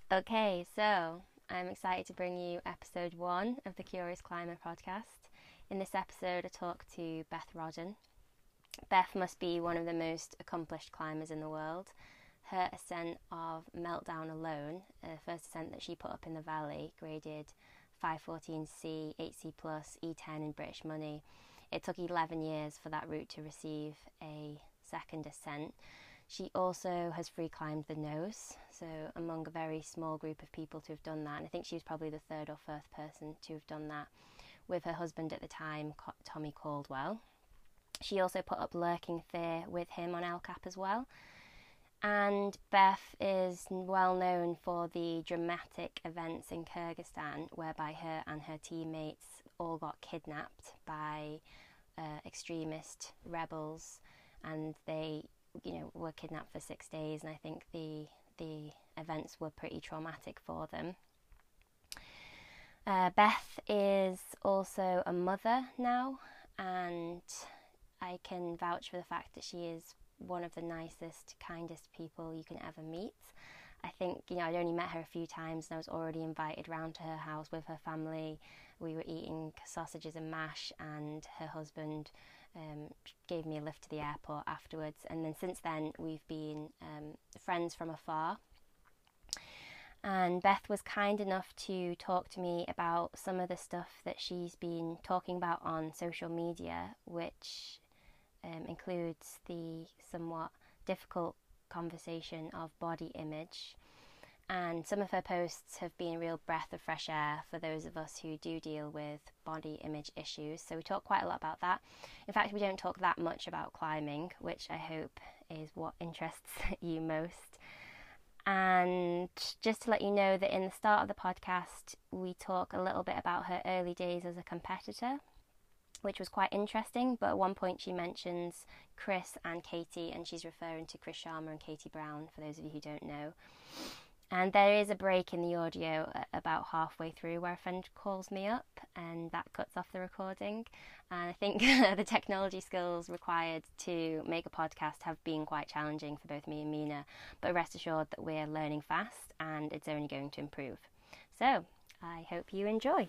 Okay, so I'm excited to bring you episode 1 of the Curious Climber podcast. In this episode, I talk to Beth Rodden. Beth must be one of the most accomplished climbers in the world. Her ascent of Meltdown alone, the first ascent that she put up in the valley, graded 514C, 8C+, E10 in British money. It took 11 years for that route to receive a second ascent. She also has free climbed the nose, so among a very small group of people to have done that, and I think she was probably the third or fourth person to have done that, with her husband at the time, Tommy Caldwell. She also put up Lurking Fear with him on El Cap as well. And Beth is well known for the dramatic events in Kyrgyzstan whereby her and her teammates all got kidnapped by extremist rebels, and they were kidnapped for 6 days, and I think the events were pretty traumatic for them. Beth is also a mother now, and I can vouch for the fact that she is one of the nicest, kindest people you can ever meet. I think, I'd only met her a few times and I was already invited round to her house with her family. We were eating sausages and mash, and her husband gave me a lift to the airport afterwards, and then since then we've been friends from afar. And Beth was kind enough to talk to me about some of the stuff that she's been talking about on social media, which includes the somewhat difficult conversation of body image. And some of her posts have been a real breath of fresh air for those of us who do deal with body image issues. So we talk quite a lot about that. In fact, we don't talk that much about climbing, which I hope is what interests you most. And just to let you know that in the start of the podcast, we talk a little bit about her early days as a competitor, which was quite interesting. But at one point she mentions Chris and Katie, and she's referring to Chris Sharma and Katie Brown, for those of you who don't know. And there is a break in the audio about halfway through where a friend calls me up, and that cuts off the recording. And I think the technology skills required to make a podcast have been quite challenging for both me and Mina, but rest assured that we're learning fast and it's only going to improve. So I hope you enjoy.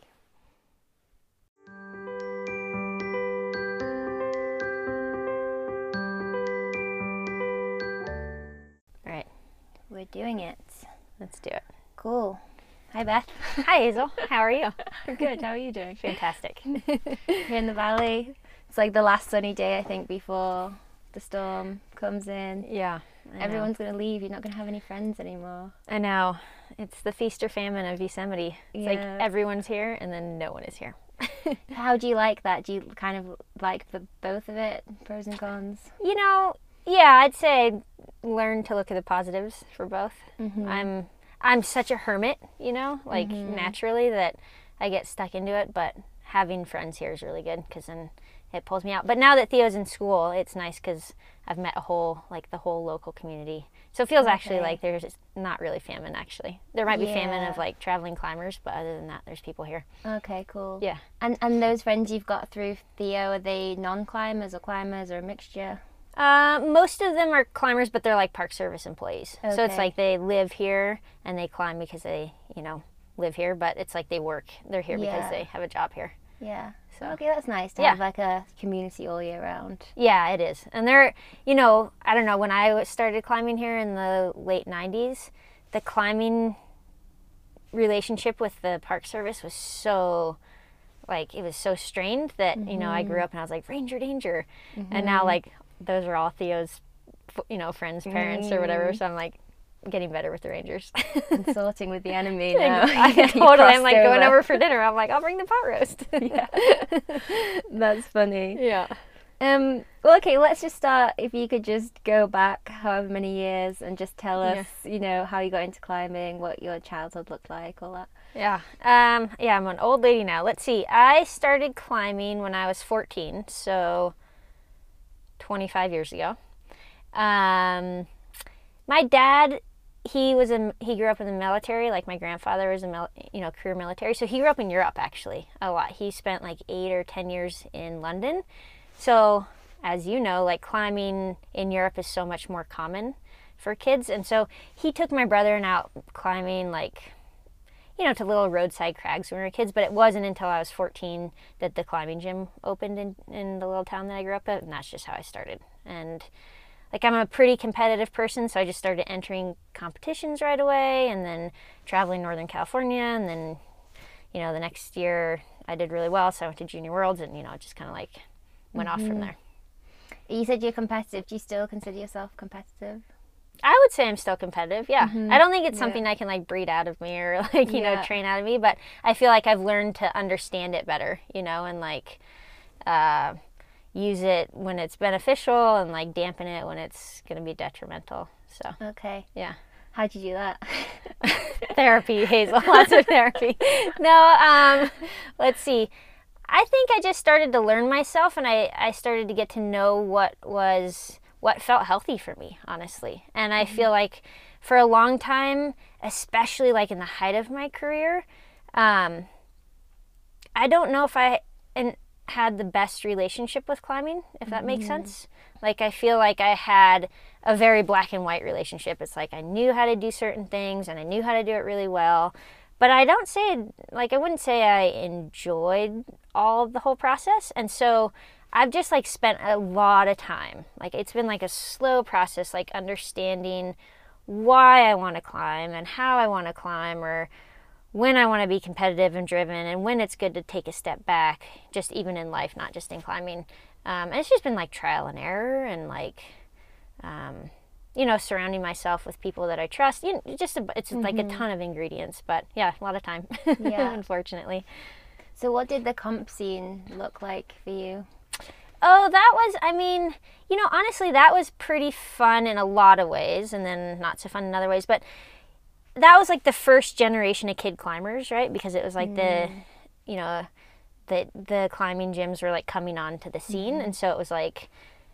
All right, we're doing it. Let's do it. Cool. Hi, Beth. Hi, Hazel. How are you? Good. How are you doing? Fantastic. Here in the valley. It's like the last sunny day, I think, before the storm comes in. Yeah. Everyone's going to leave. You're not going to have any friends anymore. I know. It's the feast or famine of Yosemite. It's like everyone's here and then no one is here. How do you like that? Do you kind of like both of it? Pros and cons? Yeah, I'd say learn to look at the positives for both. Mm-hmm. I'm such a hermit, naturally, that I get stuck into it, but having friends here is really good because then it pulls me out. But now that Theo's in school, it's nice because I've met the whole local community. So it feels actually like there's not really famine, actually. There might be famine of traveling climbers, but other than that, there's people here. Okay, cool. Yeah. And those friends you've got through Theo, are they non-climbers or climbers or a mixture? Most of them are climbers, but they're like Park Service employees. Okay. So it's like they live here and they climb because they, live here, but it's like they're here because they have a job here. Yeah. So okay, that's nice to have like a community all year round. Yeah, it is. And they're, I don't know, when I started climbing here in the late 90s, the climbing relationship with the Park Service was so, it was so strained that, I grew up and I was like, Ranger danger. And now, those are all Theo's, friends, parents, or whatever. So I'm getting better with the Rangers. Consorting with the enemy now. Totally. I'm going over for dinner. I'm I'll bring the pot roast. Yeah. That's funny. Yeah. Well, okay, let's just start. If you could just go back however many years and just tell us, how you got into climbing, what your childhood looked like, all that. Yeah. I'm an old lady now. Let's see. I started climbing when I was 14, so 25 years ago. My dad, he grew up in the military. Like my grandfather was a career military, so he grew up in Europe actually a lot. He spent 8 or 10 years in London. So as you know, climbing in Europe is so much more common for kids. And so he took my brother and out climbing, like, you know, to little roadside crags when we were kids. But it wasn't until I was 14 that the climbing gym opened in the little town that I grew up at. And that's just how I started. And like, I'm a pretty competitive person, so I just started entering competitions right away, and then traveling Northern California. And then, you know, the next year I did really well, so I went to Junior Worlds, and, you know, it just kind of like went off from there. You said you're competitive. Do you still consider yourself competitive? I would say I'm still competitive, yeah. I don't think it's something I can, like, breed out of me or, like, you know, train out of me, but I feel like I've learned to understand it better, you know, and, like, use it when it's beneficial and, like, dampen it when it's going to be detrimental. So, okay. Yeah. How'd you do that? Therapy, Hazel. Lots of therapy. No, let's see. I think I just started to learn myself, and I started to get to know what felt healthy for me, honestly. And I feel like for a long time, especially like in the height of my career, I don't know if I had the best relationship with climbing, if that makes sense. Like, I feel like I had a very black and white relationship. It's like I knew how to do certain things and I knew how to do it really well. But I wouldn't say I enjoyed all of the whole process. And so I've just, like, spent a lot of time. Like, it's been like a slow process, like understanding why I want to climb and how I want to climb, or when I want to be competitive and driven, and when it's good to take a step back, just even in life, not just in climbing. And it's just been like trial and error, and like, you know, surrounding myself with people that I trust. You know, it's like a ton of ingredients, but yeah, a lot of time, unfortunately. So what did the comp scene look like for you? Oh, that was, I mean, you know, honestly, that was pretty fun in a lot of ways, and then not so fun in other ways, but that was like the first generation of kid climbers, right? Because it was like you know, the climbing gyms were like coming onto the scene. And so it was like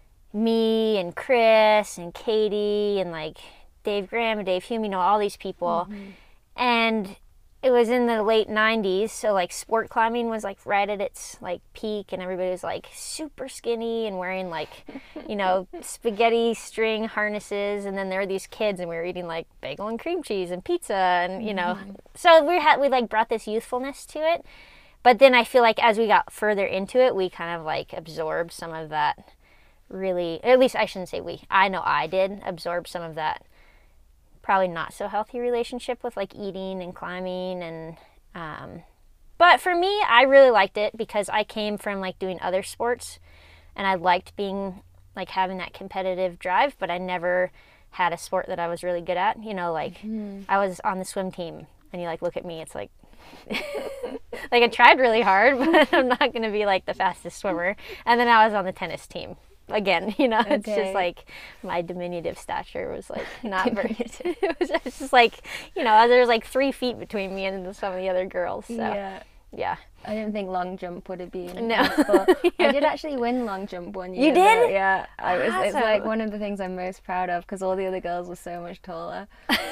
me and Chris and Katie and like Dave Graham and Dave Hume, you know, all these people. And it was in the late 90s, so like sport climbing was like right at its like peak, and everybody was like super skinny and wearing like, you know, spaghetti string harnesses. And then there were these kids, and we were eating like bagel and cream cheese and pizza, and you know, so we like brought this youthfulness to it. But then I feel like as we got further into it, we kind of like absorbed some of that really, at least I shouldn't say we, I know I did absorb some of that probably not so healthy relationship with like eating and climbing. And but for me, I really liked it because I came from like doing other sports, and I liked being like having that competitive drive, but I never had a sport that I was really good at, you know, like I was on the swim team, and you like look at me, it's like like I tried really hard, but I'm not going to be like the fastest swimmer. And then I was on the tennis team again, you know. It's just like my diminutive stature was like not very it was just like, you know, there was like 3 feet between me and some of the other girls, so yeah. I didn't think long jump would have been no. I did actually win long jump one year. You did? Though. Yeah, it's like one of the things I'm most proud of, because all the other girls were so much taller.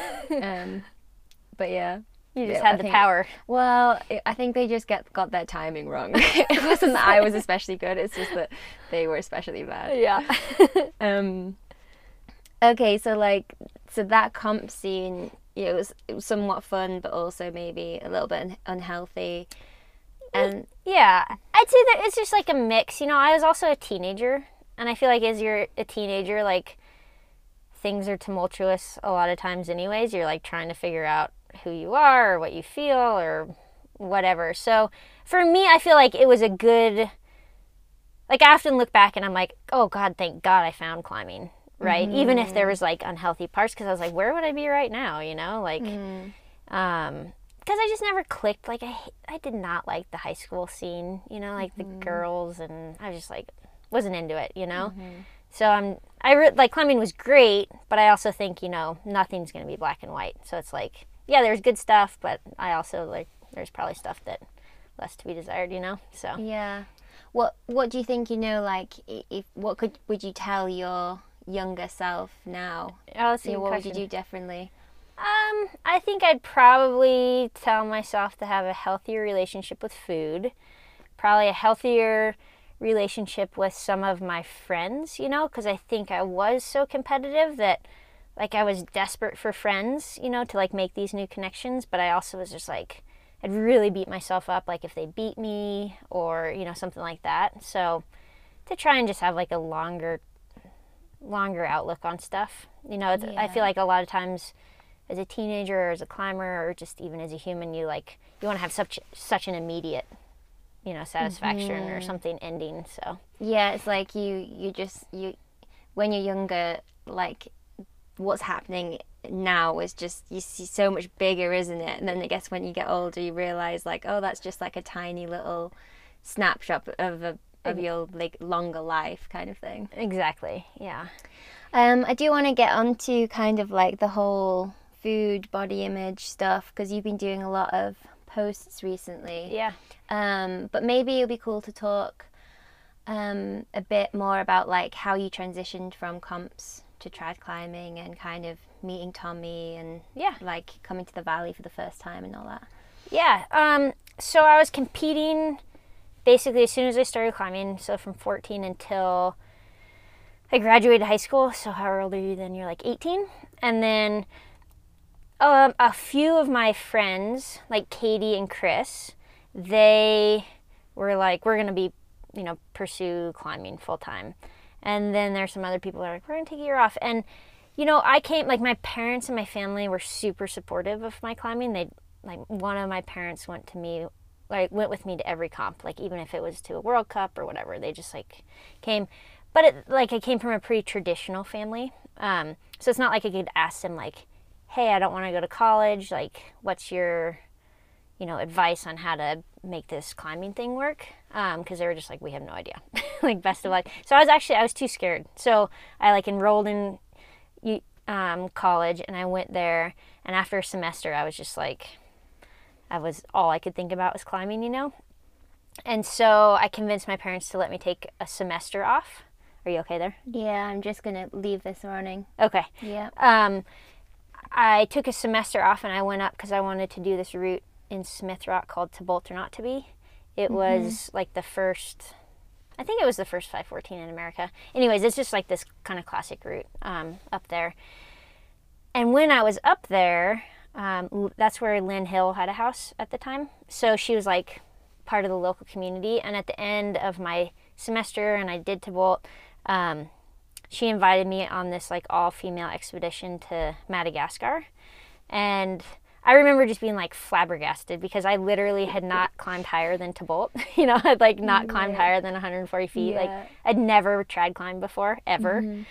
But yeah, you just had the power. Well, I think they just got their timing wrong. It wasn't that I was especially good, it's just that they were especially bad. Yeah. Okay, so that comp scene, it was somewhat fun, but also maybe a little bit unhealthy. And yeah, I'd say that it's just like a mix. You know, I was also a teenager, and I feel like as you're a teenager, like, things are tumultuous a lot of times anyways. You're like trying to figure out who you are or what you feel or whatever. So for me, I feel like it was a good, like, I often look back and I'm like, oh God, thank God I found climbing, right? Even if there was like unhealthy parts, because I was like, where would I be right now, you know, like because I just never clicked. Like, I did not like the high school scene, you know, like the girls, and I just like wasn't into it, you know. So like, climbing was great, but I also think, you know, nothing's gonna be black and white. So it's like, yeah, there's good stuff, but I also like there's probably stuff that less to be desired, you know. So yeah, what do you think, you know, like, would you tell your younger self now? Oh, that's a good what question. would you do differently? I think I'd probably tell myself to have a healthier relationship with food, probably a healthier relationship with some of my friends, you know, because I think I was so competitive that, like I was desperate for friends, you know, to like make these new connections, but I also was just like, I'd really beat myself up like if they beat me or, you know, something like that. So to try and just have like a longer outlook on stuff. You know, I feel like a lot of times as a teenager or as a climber or just even as a human, you want to have such an immediate, you know, satisfaction or something ending. So yeah, it's like you when you're younger, like what's happening now is just, you see so much bigger, isn't it? And then I guess when you get older you realize like, oh, that's just like a tiny little snapshot of your like longer life kind of thing. Exactly. Yeah. I do want to get onto kind of like the whole food, body image stuff, because you've been doing a lot of posts recently. Yeah. But maybe it'll be cool to talk a bit more about like how you transitioned from comps to trad climbing and kind of meeting Tommy and like coming to the valley for the first time and all that. Yeah. So I was competing basically as soon as I started climbing. So from 14 until I graduated high school. So how old are you then? You're like 18. And then a few of my friends, like Katie and Chris, they were like, we're going to be, you know, pursue climbing full time. And then there's some other people that are like, we're going to take a year off. And, you know, like my parents and my family were super supportive of my climbing. They, like, one of my parents went with me to every comp, like even if it was to a World Cup or whatever, they just like came. But I came from a pretty traditional family. So it's not like I could ask them like, hey, I don't want to go to college. Like, what's your, you know, advice on how to make this climbing thing work? Because they were just like, we have no idea. Like, best of luck. So I was too scared. So I like enrolled in college and I went there. And after a semester, I was just like, all I could think about was climbing, you know? And so I convinced my parents to let me take a semester off. Are you okay there? Yeah, I'm just going to leave this running. Okay. Yeah. I took a semester off and I went up because I wanted to do this route in Smith Rock called To Bolt or Not to Be. It was like the first 514 in America. Anyways, it's just like this kind of classic route up there. And when I was up there, that's where Lynn Hill had a house at the time. So she was like part of the local community. And at the end of my semester, and I did To Bolt, she invited me on this like all-female expedition to Madagascar. And I remember just being like flabbergasted because I literally had not climbed higher than To Bolt. You know, I'd like not climbed higher than 140 feet. Yeah. Like I'd never trad climbed before, ever.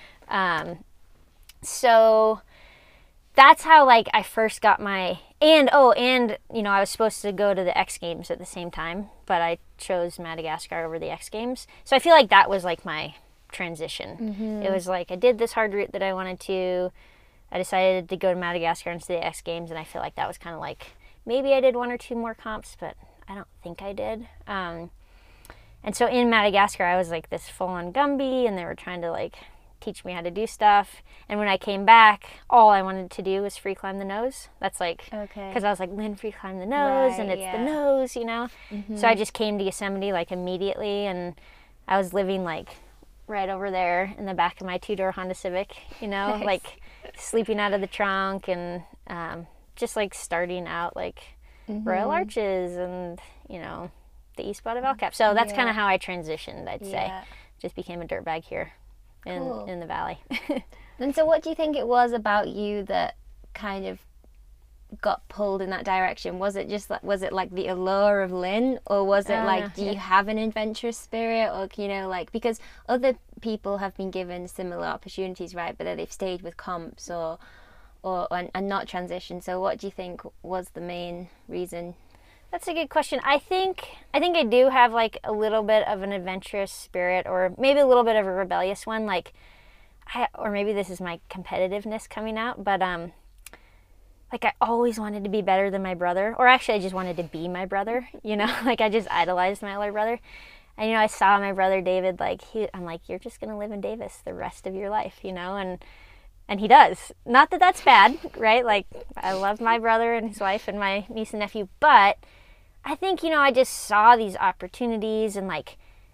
So that's how like I first got my, and you know, I was supposed to go to the X Games at the same time, but I chose Madagascar over the X Games. So I feel like that was like my transition. It was like I did this hard route that I wanted to. I decided to go to Madagascar instead of the X Games, and I feel like that was kind of like, maybe I did one or two more comps, but I don't think I did. And so in Madagascar, I was like this full-on Gumby, and they were trying to like teach me how to do stuff. And when I came back, all I wanted to do was free climb the nose. That's like, because I was like, Lynn, free climb the nose, and it's the nose, you know? So I just came to Yosemite like immediately, and I was living like right over there in the back of my two-door Honda Civic, you know, like sleeping out of the trunk, and just like starting out like Royal Arches and, you know, the East Butt of El Cap. So that's kind of how I transitioned, I'd say. Just became a dirtbag here in the valley. And so what do you think it was about you that kind of got pulled in that direction? Was it just like, was it like the allure of Lynn, or was it like, do you have an adventurous spirit, or, you know, like, because other people have been given similar opportunities, right, but then they've stayed with comps or and not transitioned. So what do you think was the main reason? That's a good question. I think I do have like a little bit of an adventurous spirit, or maybe a little bit of a rebellious one, like or maybe this is my competitiveness coming out, but like I always wanted to be better than my brother, or actually I just wanted to be my brother, you know, like I just idolized my older brother. And, you know, I saw my brother David, like I'm like, you're just going to live in Davis the rest of your life, you know, and he does. Not that that's bad, right? Like, I love my brother and his wife and my niece and nephew, but I think, you know, I just saw these opportunities, and like,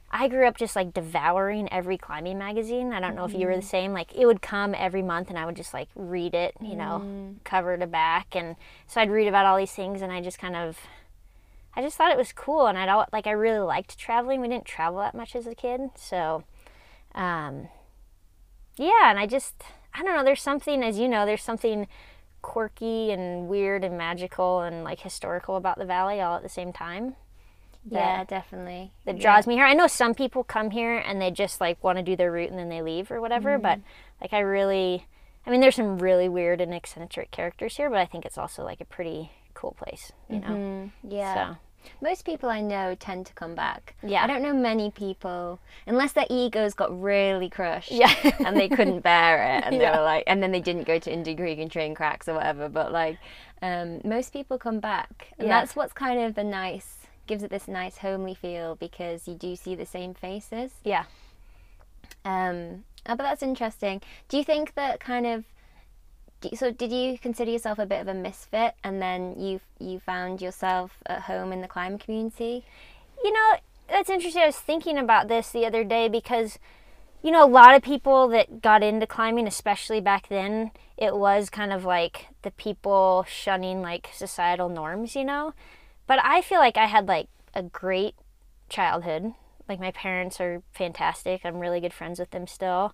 I grew up just like devouring every climbing magazine. I don't know if you were the same. Like it would come every month and I would just like read it, you know, cover to back. And so I'd read about all these things and I just thought it was cool. And I really liked traveling. We didn't travel that much as a kid. So, yeah. And I don't know, there's something, as you know, there's something quirky and weird and magical and like historical about the valley all at the same time. Yeah, definitely. That draws me here. I know some people come here and they just like want to do their route and then they leave or whatever, but like there's some really weird and eccentric characters here, but I think it's also like a pretty cool place, you know? Yeah. So. Most people I know tend to come back. Yeah. I don't know many people, unless their egos got really crushed and they couldn't bear it and they were like, and then they didn't go to Indian Creek and train cracks or whatever, but like most people come back. And that's what's kind of gives it this nice homely feel, because you do see the same faces. Yeah. But that's interesting. Do you think that did you consider yourself a bit of a misfit and then you found yourself at home in the climbing community? You know, that's interesting. I was thinking about this the other day because, you know, a lot of people that got into climbing, especially back then, it was kind of like the people shunning like societal norms, you know? But I feel like I had like a great childhood. Like my parents are fantastic. I'm really good friends with them still.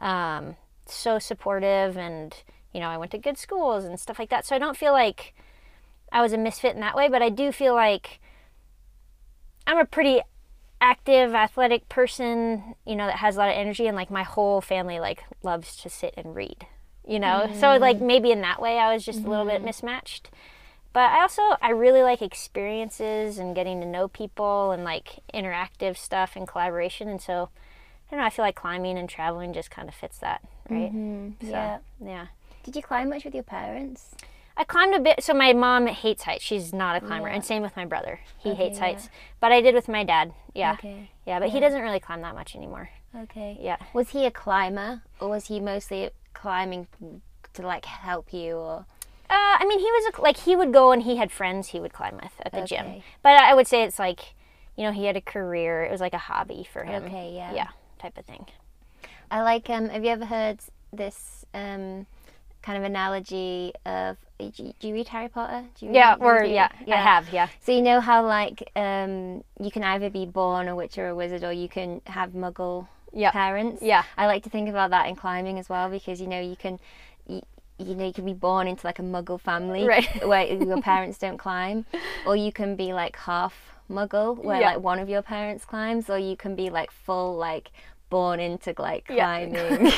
So supportive, and you know, I went to good schools and stuff like that. So I don't feel like I was a misfit in that way, but I do feel like I'm a pretty active, athletic person, you know, that has a lot of energy, and like my whole family like loves to sit and read, you know? So like maybe in that way I was just a little bit mismatched. But I really like experiences and getting to know people and like interactive stuff and collaboration. And so, I don't know, I feel like climbing and traveling just kind of fits that, right? So, yeah. Did you climb much with your parents? I climbed a bit. So my mom hates heights. She's not a climber. And same with my brother. He hates heights. But I did with my dad. Yeah. Okay. Yeah, but he doesn't really climb that much anymore. Okay. Yeah. Was he a climber, or was he mostly climbing to like help you, or? I mean, he was he would go and he had friends he would climb with at the gym. But I would say it's like, you know, he had a career. It was like a hobby for him. Okay, yeah. Yeah, type of thing. I like, have you ever heard this kind of analogy of, do you read Harry Potter? I have, yeah. So you know how like you can either be born a witch or a wizard, or you can have Muggle parents? Yeah. I like to think about that in climbing as well, because, you know, you can be born into like a Muggle family where your parents don't climb, or you can be like half Muggle where like one of your parents climbs, or you can be like full like born into like climbing.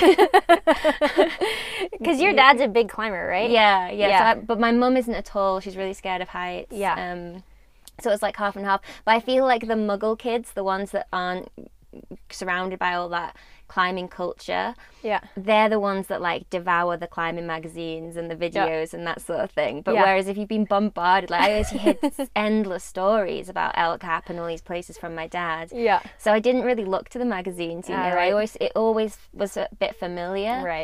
Because your dad's a big climber, right? Yeah. So but my mum isn't at all. She's really scared of heights. Yeah. So it's like half and half. But I feel like the Muggle kids, the ones that aren't surrounded by all that climbing culture, they're the ones that like devour the climbing magazines and the videos and that sort of thing. But whereas if you've been bombarded, like I always hear endless stories about El Cap and all these places from my dad. Yeah. So I didn't really look to the magazines, you know. It always was a bit familiar. Right.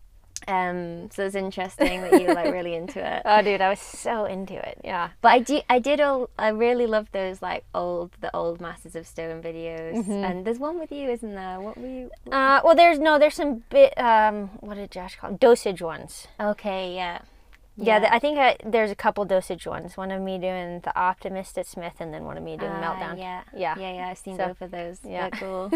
So it's interesting that you're like really into it. Oh, dude, I was so into it. Yeah. But I really love those like the old Masters of Stone videos. And there's one with you, isn't there? What were you? Well, there's some bit. What did Josh call them? Dosage ones? Okay, yeah. Yeah, I think there's a couple dosage ones. One of me doing the Optimist at Smith, and then one of me doing Meltdown. Yeah. I've seen both of those. Yeah.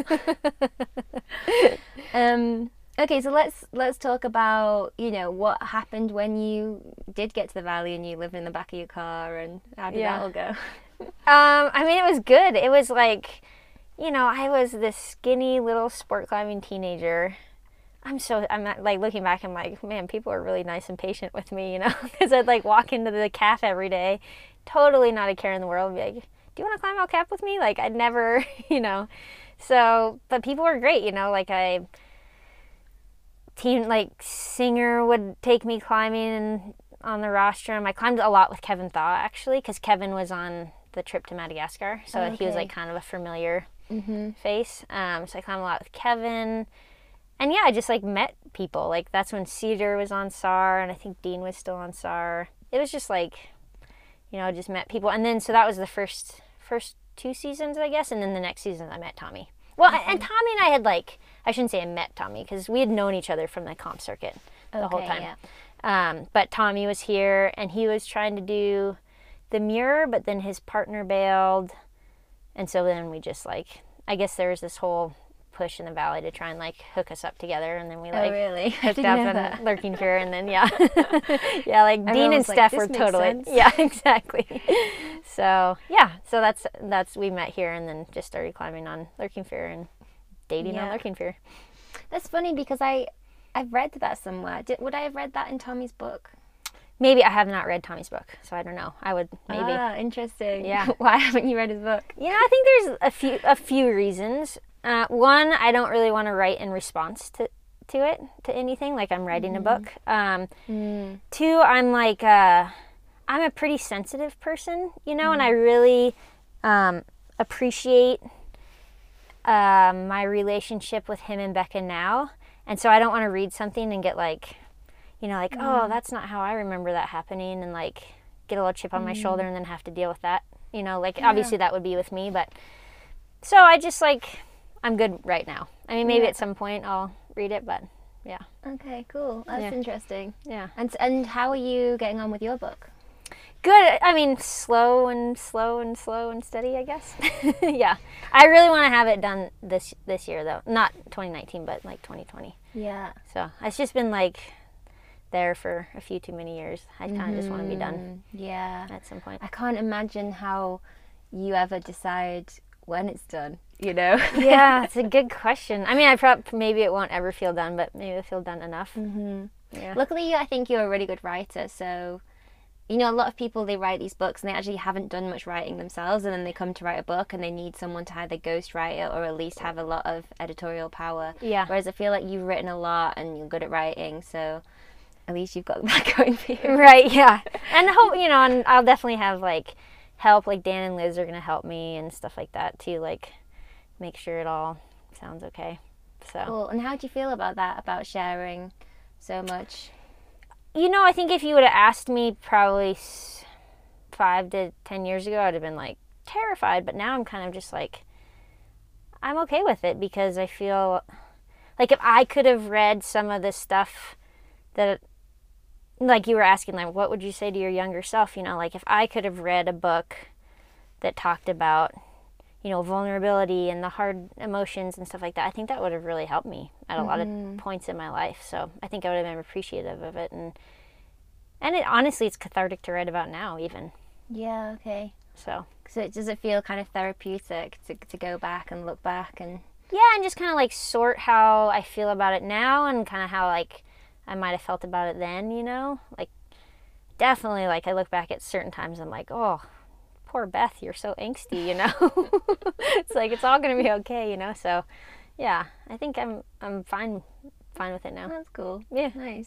They're cool. Okay, so let's talk about, you know, what happened when you did get to the valley and you lived in the back of your car, and how did that all go? I mean, it was good. It was like, you know, I was this skinny little sport climbing teenager. I'm like looking back, I'm like, man, people are really nice and patient with me, you know, because I'd like walk into the calf every day, totally not a care in the world, and be like, do you want to climb El Cap with me? Like, I'd never, you know, so, but people were great, you know, like Singer would take me climbing on the rostrum. I climbed a lot with Kevin Thaw, actually, because Kevin was on the trip to Madagascar, so he was like kind of a familiar face. So I climbed a lot with Kevin, and I just like met people. Like that's when Cedar was on SAR, and I think Dean was still on SAR. It was just like, you know, just met people, and then so that was the first 2 seasons, I guess, and then the next season I met Tommy. Well, and Tommy and I had like, I shouldn't say I met Tommy because we had known each other from the comp circuit the whole time. Yeah. But Tommy was here and he was trying to do the Muir, but then his partner bailed. And so then we just like, I guess there was this whole push in the valley to try and like hook us up together, and then we like really? hooked up and Lurking Fear, and then yeah, like Everyone Dean and was like, Steph "This were makes totally sense." yeah, exactly. So yeah, so that's we met here and then just started climbing on Lurking Fear and dating on Yeah. Lurking Fear. That's funny because I've read that somewhere. Would I have read that in Tommy's book? Maybe I have not read Tommy's book, so I don't know. I would maybe. Ah, interesting. Yeah. Why haven't you read his book? You know, I think there's a few reasons. One, I don't really want to write in response to anything, like I'm writing a book. Two, I'm like, I'm a pretty sensitive person, you know, and I really appreciate my relationship with him and Becca now. And so I don't want to read something and get like, you know, like, oh, that's not how I remember that happening, and like get a little chip on my shoulder and then have to deal with that. You know, like obviously that would be with me, but so I just like, I'm good right now. I mean, maybe at some point I'll read it, but yeah. Okay, cool. That's interesting. Yeah. And how are you getting on with your book? Good. I mean, slow and steady, I guess. Yeah. I really want to have it done this year, though. Not 2019, but like 2020. Yeah. So it's just been like there for a few too many years. I kind of just want to be done Yeah. at some point. I can't imagine how you ever decide when it's done, you know? Yeah, it's a good question. I mean, maybe it won't ever feel done, but maybe it'll feel done enough. Yeah. Luckily, I think you're a really good writer, so you know, a lot of people, they write these books and they actually haven't done much writing themselves, and then they come to write a book and they need someone to either ghostwrite it or at least have a lot of editorial power. Yeah. Whereas I feel like you've written a lot and you're good at writing, so at least you've got that going for you. Right, yeah. And you know, and I'll definitely have like help, like Dan and Liz are going to help me and stuff like that too, like make sure it all sounds okay. So Cool. And how do you feel about that, about sharing so much? You know, I think if you would have asked me probably 5 to 10 years ago, I'd have been like terrified. But now I'm kind of just like, I'm okay with it, because I feel like if I could have read some of this stuff that, like you were asking, like, what would you say to your younger self? You know, like if I could have read a book that talked about, you know, vulnerability and the hard emotions and stuff like that, I think that would have really helped me at a lot of points in my life. So I think I would have been appreciative of it, and it honestly, it's cathartic to write about now even. Yeah, okay. So Does it feel kind of therapeutic to go back and look back and... yeah, and just kind of like sort how I feel about it now and kind of how like I might have felt about it then, you know? Like definitely, like I look back at certain times, I'm like, oh, poor Beth, you're so angsty, you know? It's like, it's all gonna be okay, you know? So yeah, I think I'm fine with it now. That's cool. Yeah. Nice.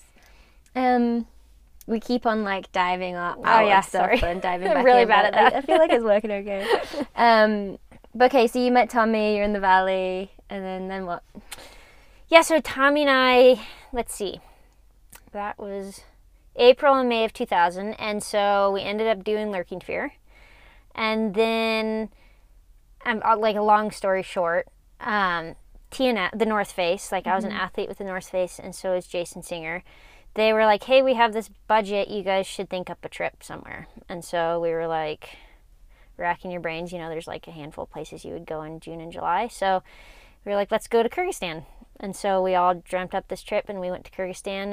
We keep on like diving out yeah, of stuff sorry. and diving I'm back really in, bad but at that. I feel like it's working okay. But okay, so you met Tommy, you're in the valley, and then what? Yeah, so Tommy and I, let's see, that was April and May of 2000, and so we ended up doing Lurking Fear. And then, like a long story short, TNF, the North Face, like I was an athlete with the North Face, and so is Jason Singer. They were like, hey, we have this budget, you guys should think up a trip somewhere. And so we were like, racking your brains, you know, there's like a handful of places you would go in June and July. So we were like, let's go to Kyrgyzstan. And so we all dreamt up this trip and we went to Kyrgyzstan,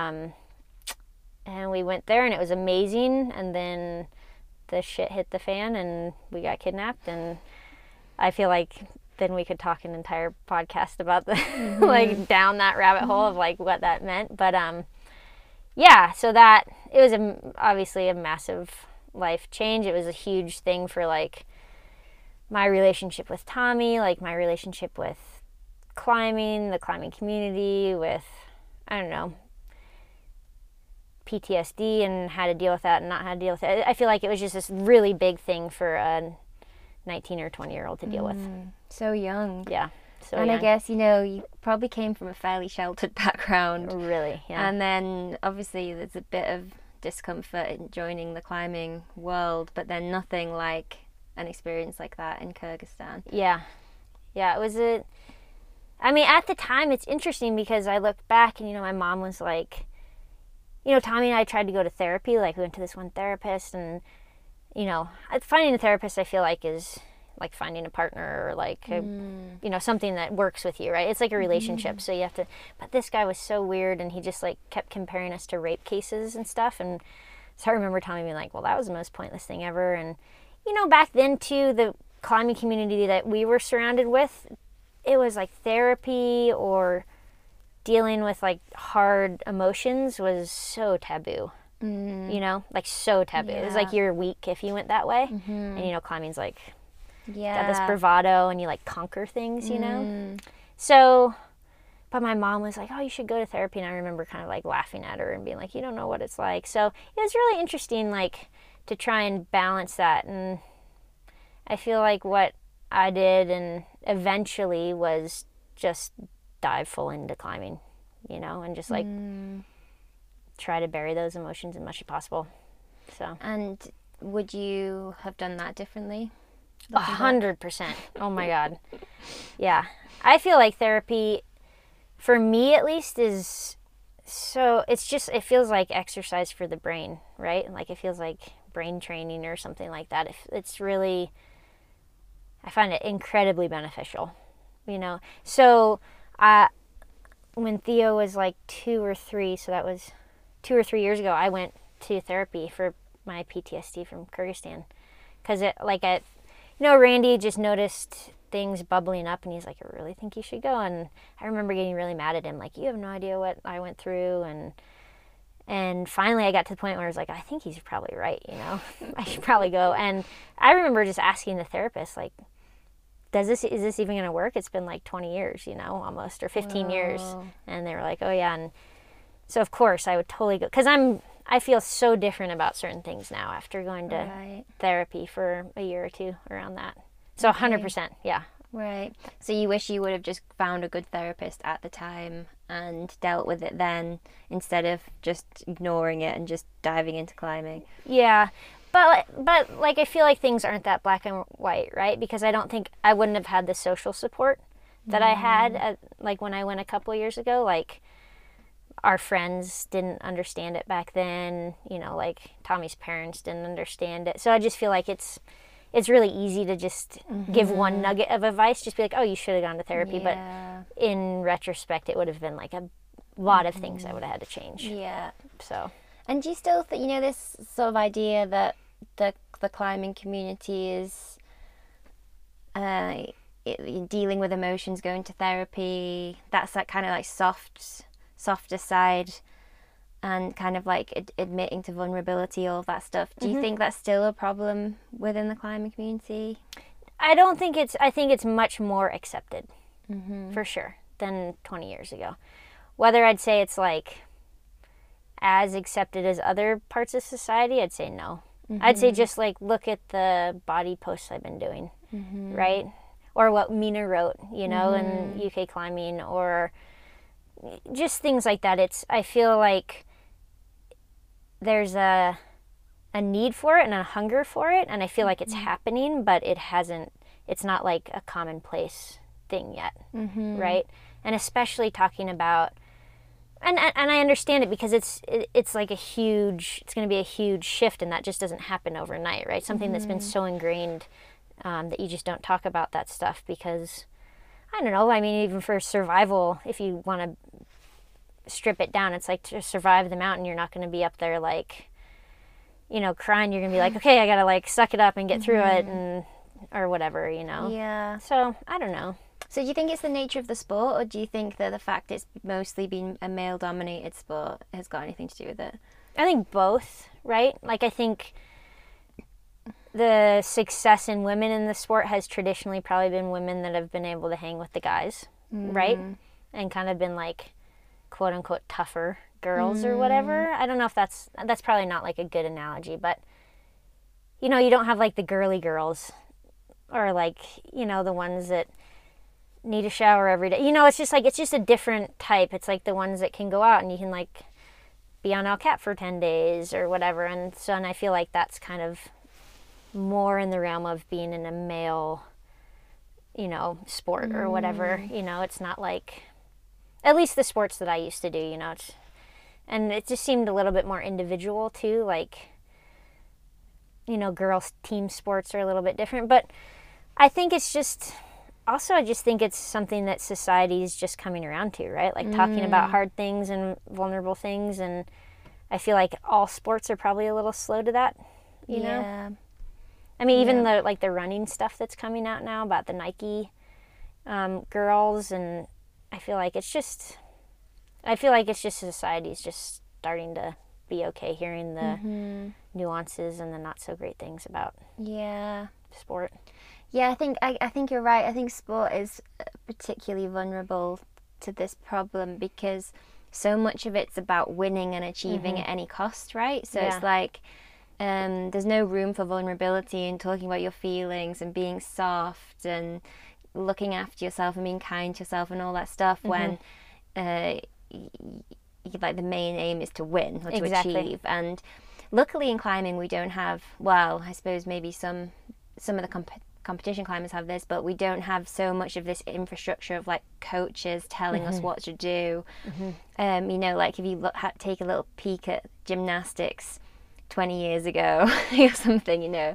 and we went there and it was amazing. And then the shit hit the fan and we got kidnapped, and I feel like then we could talk an entire podcast about the like down that rabbit hole of like what that meant. But yeah, so that it was obviously a massive life change. It was a huge thing for like my relationship with Tommy, like my relationship with climbing, the climbing community, with, I don't know, PTSD and how to deal with that and not how to deal with it. I feel like it was just this really big thing for a 19 or 20-year-old to deal with. So young. Yeah. So and young. I guess, you know, you probably came from a fairly sheltered background. Really, yeah. And then obviously there's a bit of discomfort in joining the climbing world, but then nothing like an experience like that in Kyrgyzstan. Yeah. Yeah, it was I mean, at the time, it's interesting because I look back and, my mom was like, Tommy and I tried to go to therapy. Like, we went to this one therapist, and, finding a therapist, I feel like, is like finding a partner or like, something that works with you, right? It's like a relationship. So you have to, but this guy was so weird, and he just like kept comparing us to rape cases and stuff. And so I remember Tommy being like, well, that was the most pointless thing ever. And, back then too, the climbing community that we were surrounded with, it was like therapy or dealing with like hard emotions was so taboo. Like so taboo. It was like you're weak if you went that way. And climbing's like got this bravado, and you like conquer things, So, but my mom was like, oh, you should go to therapy. And I remember kind of like laughing at her and being like, you don't know what it's like. So it was really interesting, like, to try and balance that. And I feel like what I did and eventually was just dive full into climbing, and just like try to bury those emotions as much as possible. So. And would you have done that differently? 100%. Oh my God. Yeah. I feel like therapy, for me at least, is so, it feels like exercise for the brain, right? Like it feels like brain training or something like that. It's really, I find it incredibly beneficial, So when Theo was like 2 or 3, so that was 2 or 3 years ago, I went to therapy for my PTSD from Kyrgyzstan. Because Randy just noticed things bubbling up, and he's like, I really think you should go. And I remember getting really mad at him, like, you have no idea what I went through. And finally I got to the point where I was like, I think he's probably right, I should probably go. And I remember just asking the therapist, like, is this even going to work? It's been like 20 years, almost, or 15 years. And they were like, oh yeah. And so of course I would totally go, because I feel so different about certain things now after going to therapy for a year or 2 around that. So 100%, yeah. Right. So you wish you would have just found a good therapist at the time and dealt with it then, instead of just ignoring it and just diving into climbing. Yeah. But like, I feel like things aren't that black and white, right? Because I don't think I wouldn't have had the social support that I had like when I went a couple years ago. Like, our friends didn't understand it back then, like Tommy's parents didn't understand it. So I just feel like it's really easy to just give one nugget of advice, just be like, oh, you should have gone to therapy. But in retrospect, it would have been like a lot of things I would have had to change. Yeah. So. And do you still think, this sort of idea that the climbing community is dealing with emotions, going to therapy, that's that kind of like softer side, and kind of like admitting to vulnerability, all of that stuff. Do you think that's still a problem within the climbing community? I don't think I think it's much more accepted, for sure, than 20 years ago. Whether I'd say it's like as accepted as other parts of society, I'd say no. I'd say just like look at the body posts I've been doing, right? Or what Mina wrote, in UK Climbing, or just things like that. I feel like there's a need for it and a hunger for it, and I feel like it's happening, but it's not like a commonplace thing yet, right? And especially talking about, and I understand it, because it's like it's going to be a huge shift, and that just doesn't happen overnight, right? Something that's been so ingrained that you just don't talk about that stuff, because, I don't know, I mean, even for survival, if you want to strip it down, it's like, to survive the mountain, you're not going to be up there like, crying. You're going to be like, okay, I got to like suck it up and get through it, and or whatever, Yeah. So, I don't know. So do you think it's the nature of the sport, or do you think that the fact it's mostly been a male-dominated sport has got anything to do with it? I think both, right? Like, I think the success in women in the sport has traditionally probably been women that have been able to hang with the guys, right? And kind of been like, quote unquote, tougher girls or whatever. I don't know if that's probably not like a good analogy, but you don't have like the girly girls, or like, the ones that need a shower every day. It's just a different type. It's like the ones that can go out and you can like be on El Cap for 10 days or whatever. And I feel like that's kind of more in the realm of being in a male, you know, sport or whatever. You know, it's not like, at least the sports that I used to do, you know, and it just seemed a little bit more individual too. Like, you know, girls' team sports are a little bit different, but I think it's just, also I just think it's something that society is just coming around to, right? Like talking about hard things and vulnerable things, and I feel like all sports are probably a little slow to that, you know? I mean, even the running stuff that's coming out now about the Nike girls, and I feel like it's just society's just starting to be okay hearing the nuances and the not so great things about sport. Yeah, I think you're right. I think sport is particularly vulnerable to this problem because so much of it's about winning and achieving at any cost, right? So it's like there's no room for vulnerability and talking about your feelings and being soft and looking after yourself and being kind to yourself and all that stuff when like the main aim is to win or to achieve. And luckily in climbing we don't have, well, I suppose maybe some of the competition climbers have this, but we don't have so much of this infrastructure of like coaches telling us what to do. You know, like if you take a little peek at gymnastics 20 years ago or something, you know,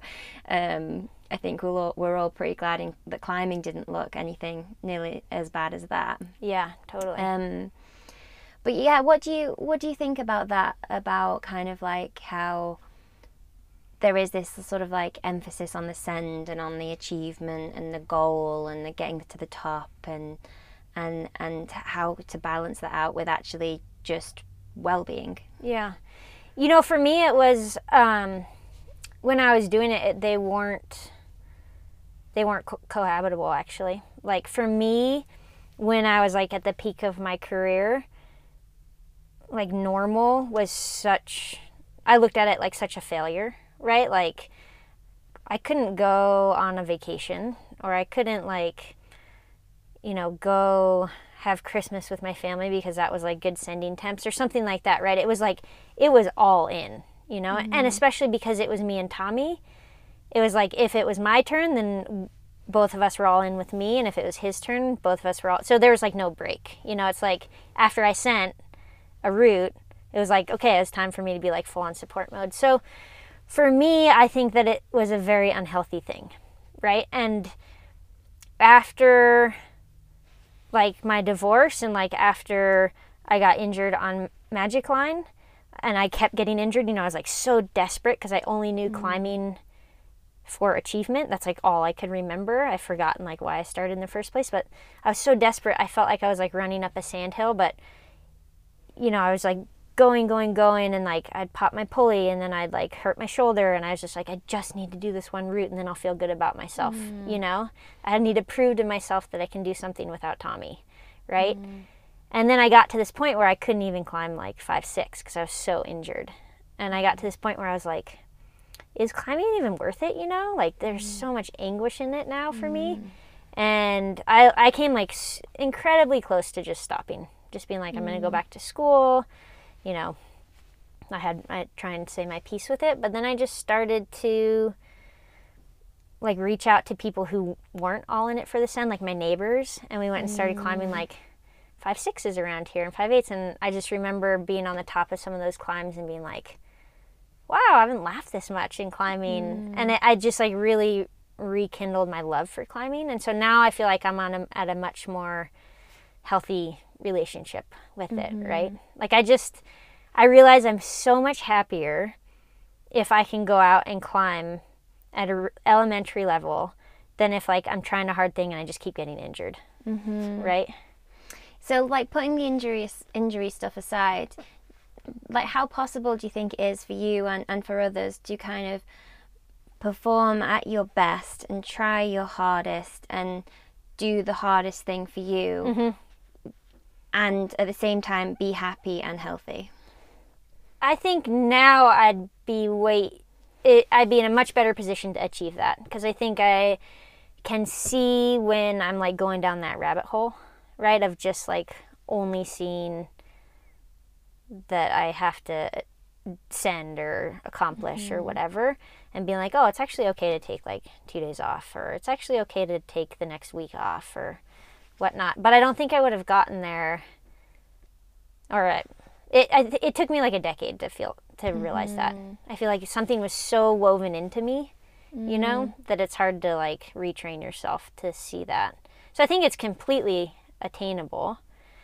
I think we're all pretty glad that climbing didn't look anything nearly as bad as that. Yeah, totally. But yeah, what do you think about that? About kind of like how there is this sort of like emphasis on the send and on the achievement and the goal and the getting to the top and how to balance that out with actually just well-being. Yeah. You know, for me it was when I was doing it, they weren't cohabitable actually. Like for me, when I was like at the peak of my career, like normal was I looked at it like such a failure, right? Like I couldn't go on a vacation, or I couldn't like, you know, go have Christmas with my family because that was like good sending temps or something like that, right? It was like, it was all in, you know? And especially because it was me and Tommy, it was like if it was my turn, then both of us were all in with me, and if it was his turn, both of us were all, so there was like no break, you know? It's like after I sent a route, it was like, okay, it's time for me to be like full on support mode. So for me, I think that it was a very unhealthy thing, right? And after like my divorce and like after I got injured on Magic Line and I kept getting injured, you know, I was like so desperate because I only knew climbing for achievement. That's like all I could remember. I've forgotten like why I started in the first place, but I was so desperate. I felt like I was like running up a sandhill, but you know, I was like going, and like I'd pop my pulley and then I'd like hurt my shoulder, and I was just like, I just need to do this one route and then I'll feel good about myself, you know? I need to prove to myself that I can do something without Tommy, right? And then I got to this point where I couldn't even climb like 5-6 because I was so injured. And I got to this point where I was like, is climbing even worth it, you know? Like there's so much anguish in it now for me. And I came like incredibly close to just stopping, just being like, I'm going to go back to school. You know, I try and say my piece with it, but then I just started to like reach out to people who weren't all in it for the send, like my neighbors, and we went and started climbing like 5-6s around here and 5-8s, and I just remember being on the top of some of those climbs and being like, wow, I haven't laughed this much in climbing, and I just like really rekindled my love for climbing, and so now I feel like I'm at a much more healthy relationship with it, right? Like I realize I'm so much happier if I can go out and climb at an elementary level than if like I'm trying a hard thing and I just keep getting injured, right? So like putting the injury stuff aside, like how possible do you think it is for you and for others to kind of perform at your best and try your hardest and do the hardest thing for you and at the same time be happy and healthy? I think now I'd be in a much better position to achieve that, because I think I can see when I'm like going down that rabbit hole, right, of just like only seeing that I have to send or accomplish or whatever, and being like, oh, it's actually okay to take like 2 days off, or it's actually okay to take the next week off or whatnot. But I don't think I would have gotten there, or it took me like a decade to realize that. I feel like something was so woven into me, you know, that it's hard to like retrain yourself to see that. So I think it's completely attainable.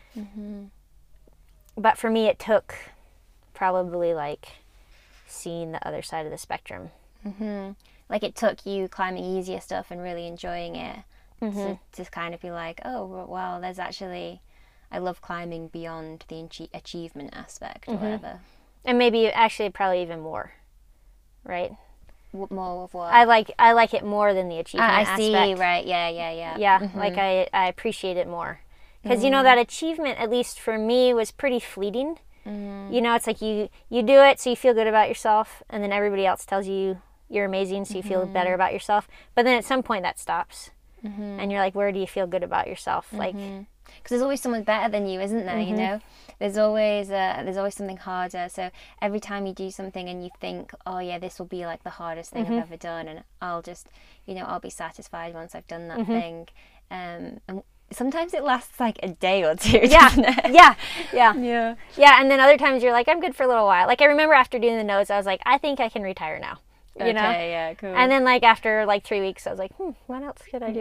But for me, it took probably like seeing the other side of the spectrum. Like it took you climbing easier stuff and really enjoying it to kind of be like, oh, well, there's actually, I love climbing beyond the achievement aspect or whatever. And maybe actually probably even more, right? More of what? I like it more than the achievement aspect. I see, right, yeah. Yeah, like I appreciate it more. Because, you know, that achievement, at least for me, was pretty fleeting. You know, it's like you do it so you feel good about yourself, and then everybody else tells you you're amazing so you feel better about yourself. But then at some point that stops. And you're like, where do you feel good about yourself? Like, because there's always someone better than you, isn't there? You know, there's always something harder. So every time you do something and you think, oh yeah, this will be like the hardest thing I've ever done, and I'll just, you know, I'll be satisfied once I've done that thing. And sometimes it lasts like a day or two. Yeah, yeah. Yeah. And then other times you're like, I'm good for a little while. Like I remember after doing the nose, I was like, I think I can retire now. You know? Yeah, cool. And then like after like 3 weeks, I was like, what else could I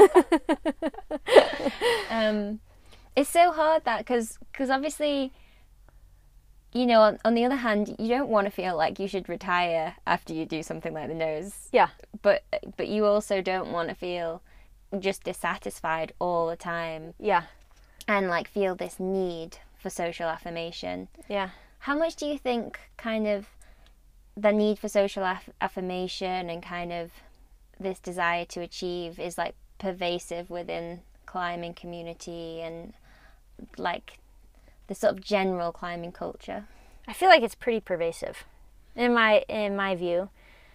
do? It's so hard that because obviously, you know, on the other hand, you don't want to feel like you should retire after you do something like the nose. Yeah. But you also don't want to feel just dissatisfied all the time. Yeah. And like feel this need for social affirmation. Yeah. How much do you think kind of the need for social affirmation and kind of this desire to achieve is like pervasive within climbing community and like the sort of general climbing culture? I feel like it's pretty pervasive in my view.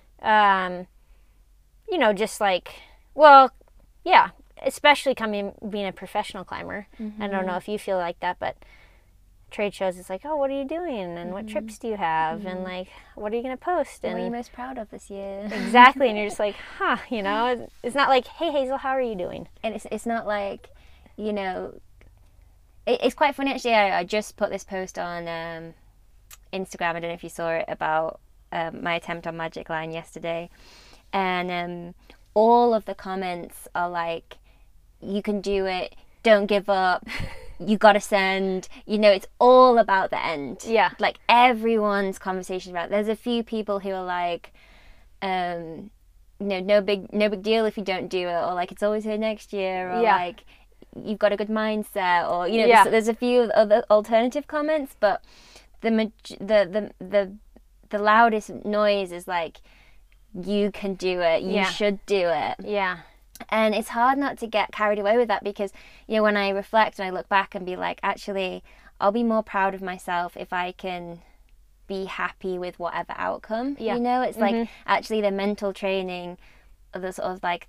You know, just like, well, yeah, especially being a professional climber. I don't know if you feel like that, but trade shows, it's like, oh, what are you doing? And what trips do you have? And like, what are you going to post? And what are you most proud of this year? Exactly. And you're just like, you know, it's not like, hey, Hazel, how are you doing? And it's not like, you know, it's quite funny actually. I just put this post on Instagram. I don't know if you saw it, about my attempt on Magic Line yesterday. And all of the comments are like, you can do it, don't give up, you gotta send, you know, it's all about the end. Yeah. Like everyone's conversation about it. There's a few people who are like, you know, no big deal if you don't do it, or like it's always here next year, or like you've got a good mindset, or you know, there's a few other alternative comments, but the loudest noise is like, you can do it, you should do it. Yeah. And it's hard not to get carried away with that, because, you know, when I reflect and I look back and be like, actually, I'll be more proud of myself if I can be happy with whatever outcome. You know, it's like actually the mental training, the sort of like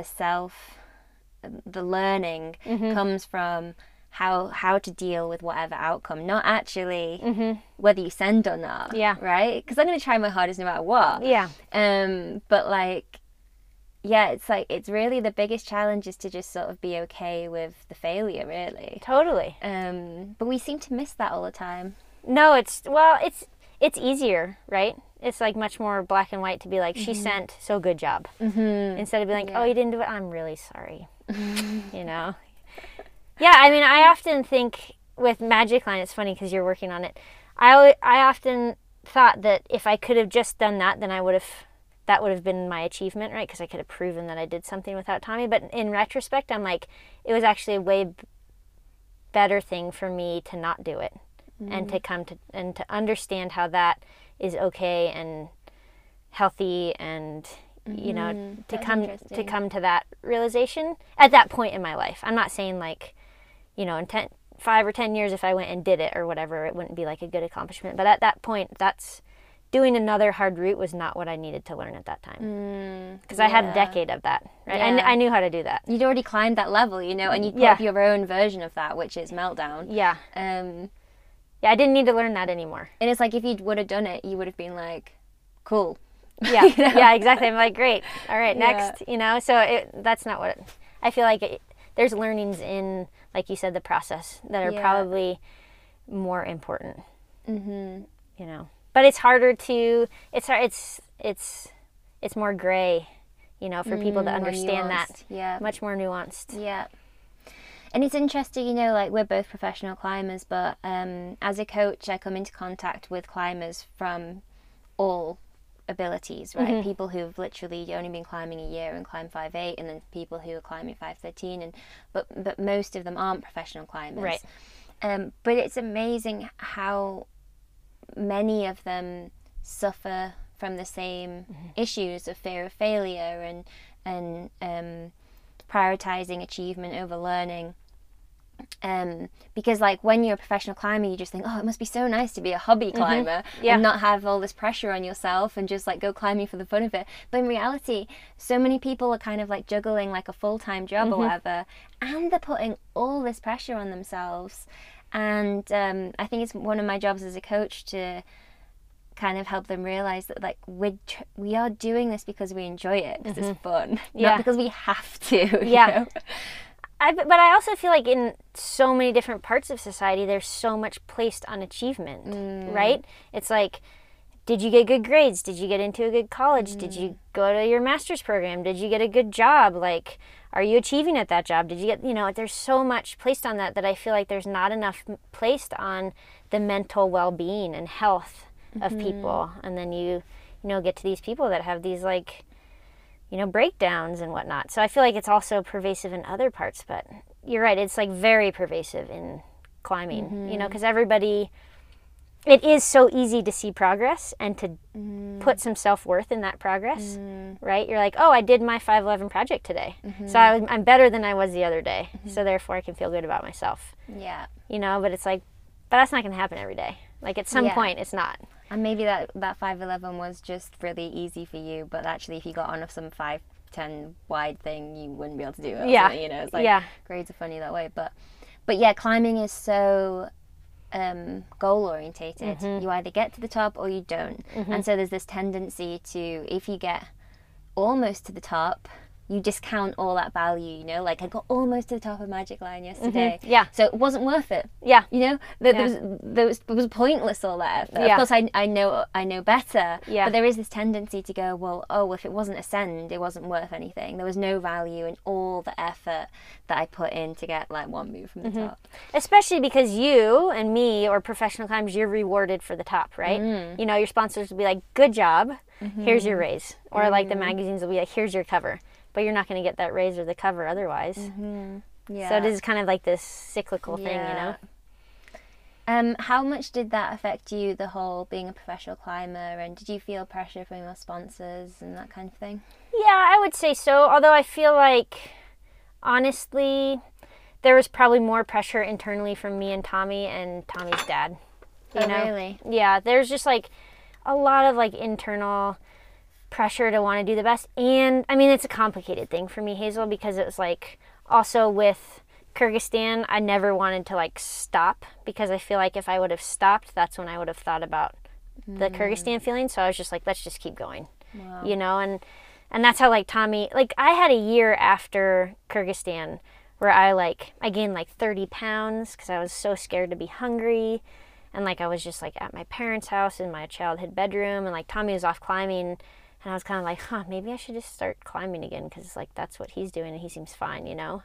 the learning comes from how to deal with whatever outcome, not actually whether you send or not. Yeah. Right? Because I'm going to try my hardest no matter what. Yeah. But like, yeah, it's like, it's really the biggest challenge is to just sort of be okay with the failure, really. Totally. But we seem to miss that all the time. No, it's easier, right? It's like much more black and white to be like, she sent, so good job. Instead of being like, oh, you didn't do it, I'm really sorry. You know? Yeah, I mean, I often think with Magic Line, it's funny because you're working on it. I often thought that if I could have just done that, then that would have been my achievement, right? Because I could have proven that I did something without Tommy. But in retrospect, I'm like, it was actually a way better thing for me to not do it, and to come to and to understand how that is okay and healthy, and you know, to come to that realization at that point in my life. I'm not saying like, you know, in 5 or 10 years, if I went and did it or whatever, it wouldn't be like a good accomplishment. But at that point, doing another hard route was not what I needed to learn at that time. Because I had a decade of that, right? I knew how to do that. You'd already climbed that level, you know, and you put up your own version of that, which is Meltdown. Yeah. Yeah, I didn't need to learn that anymore. And it's like if you would have done it, you would have been like, cool. Yeah, You know? yeah, exactly. I'm like, great. All right, Yeah. next, you know? So that's not what, I feel like there's learnings in, like you said, the process that are Yeah. probably more important, you know? But it's harder to, it's more gray, you know, for people to More understand that. nuanced. Yeah. Much more nuanced. Yeah. And it's interesting, you know, like we're both professional climbers, but as a coach, I come into contact with climbers from all abilities, right? People who've literally only been climbing a year and climb 5'8", and then people who are climbing 5'13", and but most of them aren't professional climbers. Right. But it's amazing how many of them suffer from the same issues of fear of failure and prioritizing achievement over learning. Because like when you're a professional climber, you just think, oh, it must be so nice to be a hobby climber and not have all this pressure on yourself and just like go climbing for the fun of it. But in reality, so many people are kind of like juggling like a full-time job or whatever, and they're putting all this pressure on themselves. And I think it's one of my jobs as a coach to kind of help them realize that like we are doing this because we enjoy it, because it's fun, not because we have to. Yeah. You know? But I also feel like in so many different parts of society, there's so much placed on achievement, right? It's like, did you get good grades? Did you get into a good college? Did you go to your master's program? Did you get a good job? Like, are you achieving at that job? Did you get, you know, there's so much placed on that I feel like there's not enough placed on the mental well-being and health of people. And then you know, get to these people that have these like, you know, breakdowns and whatnot. So I feel like it's also pervasive in other parts, but you're right, it's like very pervasive in climbing, you know, because it is so easy to see progress and to put some self-worth in that progress, right? You're like, oh, I did my 5'11" project today, so I'm better than I was the other day, so therefore I can feel good about myself. Yeah. You know, but it's like, but that's not going to happen every day. Like at some point, it's not. And maybe that 5'11" was just really easy for you, but actually if you got on some 5'10" wide thing, you wouldn't be able to do it. Yeah. You know, it's like grades are funny that way. But yeah, climbing is so goal orientated. You either get to the top or you don't. And so there's this tendency to, if you get almost to the top, you discount all that value, you know, like I got almost to the top of Magic Line yesterday. Yeah. So it wasn't worth it. Yeah. You know, it was pointless, all that effort. Yeah. Of course, I know better. Yeah. But there is this tendency to go, well, oh, if it wasn't ascend, it wasn't worth anything. There was no value in all the effort that I put in to get like one move from the top. Especially because you and me, or professional climbers, you're rewarded for the top, right? You know, your sponsors will be like, good job, here's your raise. Or like the magazines will be like, here's your cover. But you're not going to get that raise or the cover otherwise. Yeah. So it is kind of like this cyclical thing, you know? How much did that affect you, the whole being a professional climber, and did you feel pressure from your sponsors and that kind of thing? Yeah, I would say so. Although I feel like, honestly, there was probably more pressure internally from me and Tommy Tommy's dad. You know? Really? Yeah, there's just like a lot of like internal pressure to want to do the best. And I mean, it's a complicated thing for me, Hazel, because it was like also with Kyrgyzstan, I never wanted to like stop, because I feel like if I would have stopped, that's when I would have thought about the Kyrgyzstan feeling. So I was just like, let's just keep going. Wow. You know, and that's how like Tommy, like I had a year after Kyrgyzstan where I gained like 30 pounds because I was so scared to be hungry. And like I was just like at my parents' house in my childhood bedroom, and like Tommy was off climbing. And I was kind of like, maybe I should just start climbing again, because like that's what he's doing and he seems fine, you know?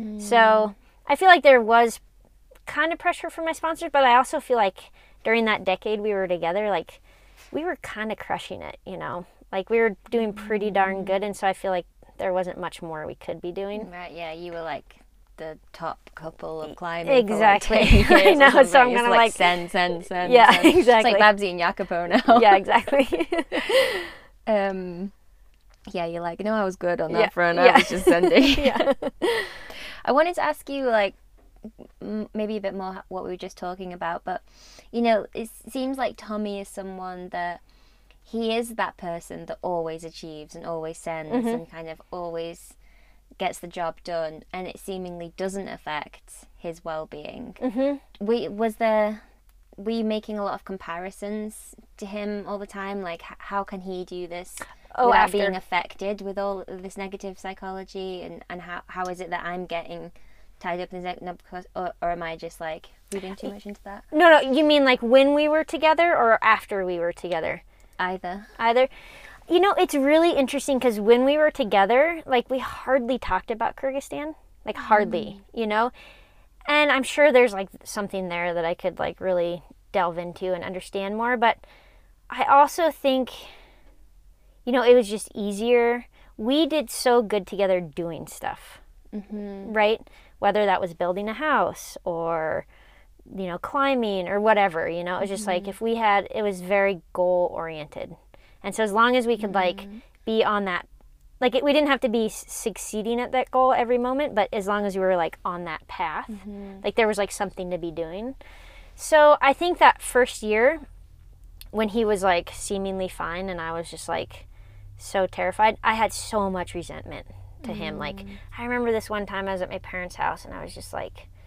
So I feel like there was kind of pressure from my sponsors, but I also feel like during that decade we were together, like we were kind of crushing it, you know? Like we were doing pretty darn good, and so I feel like there wasn't much more we could be doing. Right, yeah, you were like the top couple of climbing. Exactly. For like 10 years I know, so I'm just gonna like send. Yeah, send. exactly. It's like Babsy and Jacopo now. Yeah, exactly. Yeah, you're like, I was good on that front. Yeah. I was just sending. Yeah. I wanted to ask you, like, maybe a bit more what we were just talking about, but, you know, it seems like Tommy is someone that he is that person that always achieves and always sends and kind of always gets the job done, and it seemingly doesn't affect his well-being. Was there were you making a lot of comparisons to him all the time? Like, how can he do this without being affected with all this negative psychology? And how is it that I'm getting tied up in this, or am I just like reading too much into that? No, you mean like when we were together or after we were together? Either. You know, it's really interesting because when we were together, like we hardly talked about Kyrgyzstan, like hardly, you know? And I'm sure there's like something there that I could like really delve into and understand more. But I also think, you know, it was just easier. We did so good together doing stuff, right? Whether that was building a house or, you know, climbing or whatever, you know, it was just like if we had, it was very goal oriented. And so as long as we could like be on that, like we didn't have to be succeeding at that goal every moment, but as long as we were like on that path, like there was like something to be doing. So I think that first year when he was like seemingly fine and I was just like so terrified, I had so much resentment to him. Like I remember this one time I was at my parents' house and I was just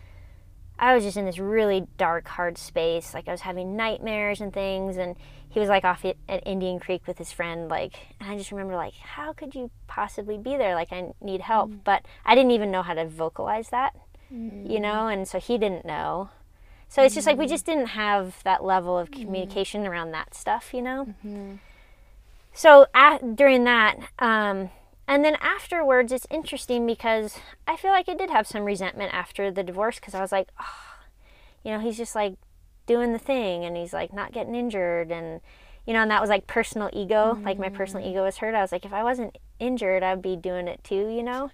in this really dark, hard space. Like I was having nightmares and things, and he was like off at Indian Creek with his friend, like, and I just remember like, how could you possibly be there? Like I need help. But I didn't even know how to vocalize that, you know, and so he didn't know. So it's just like we just didn't have that level of communication around that stuff, you know. So during that, and then afterwards, it's interesting because I feel like I did have some resentment after the divorce because I was like, oh, you know, he's just like doing the thing and he's like not getting injured, and you know, and that was like personal ego. Like my personal ego was hurt. I was like, if I wasn't injured, I'd be doing it too, you know.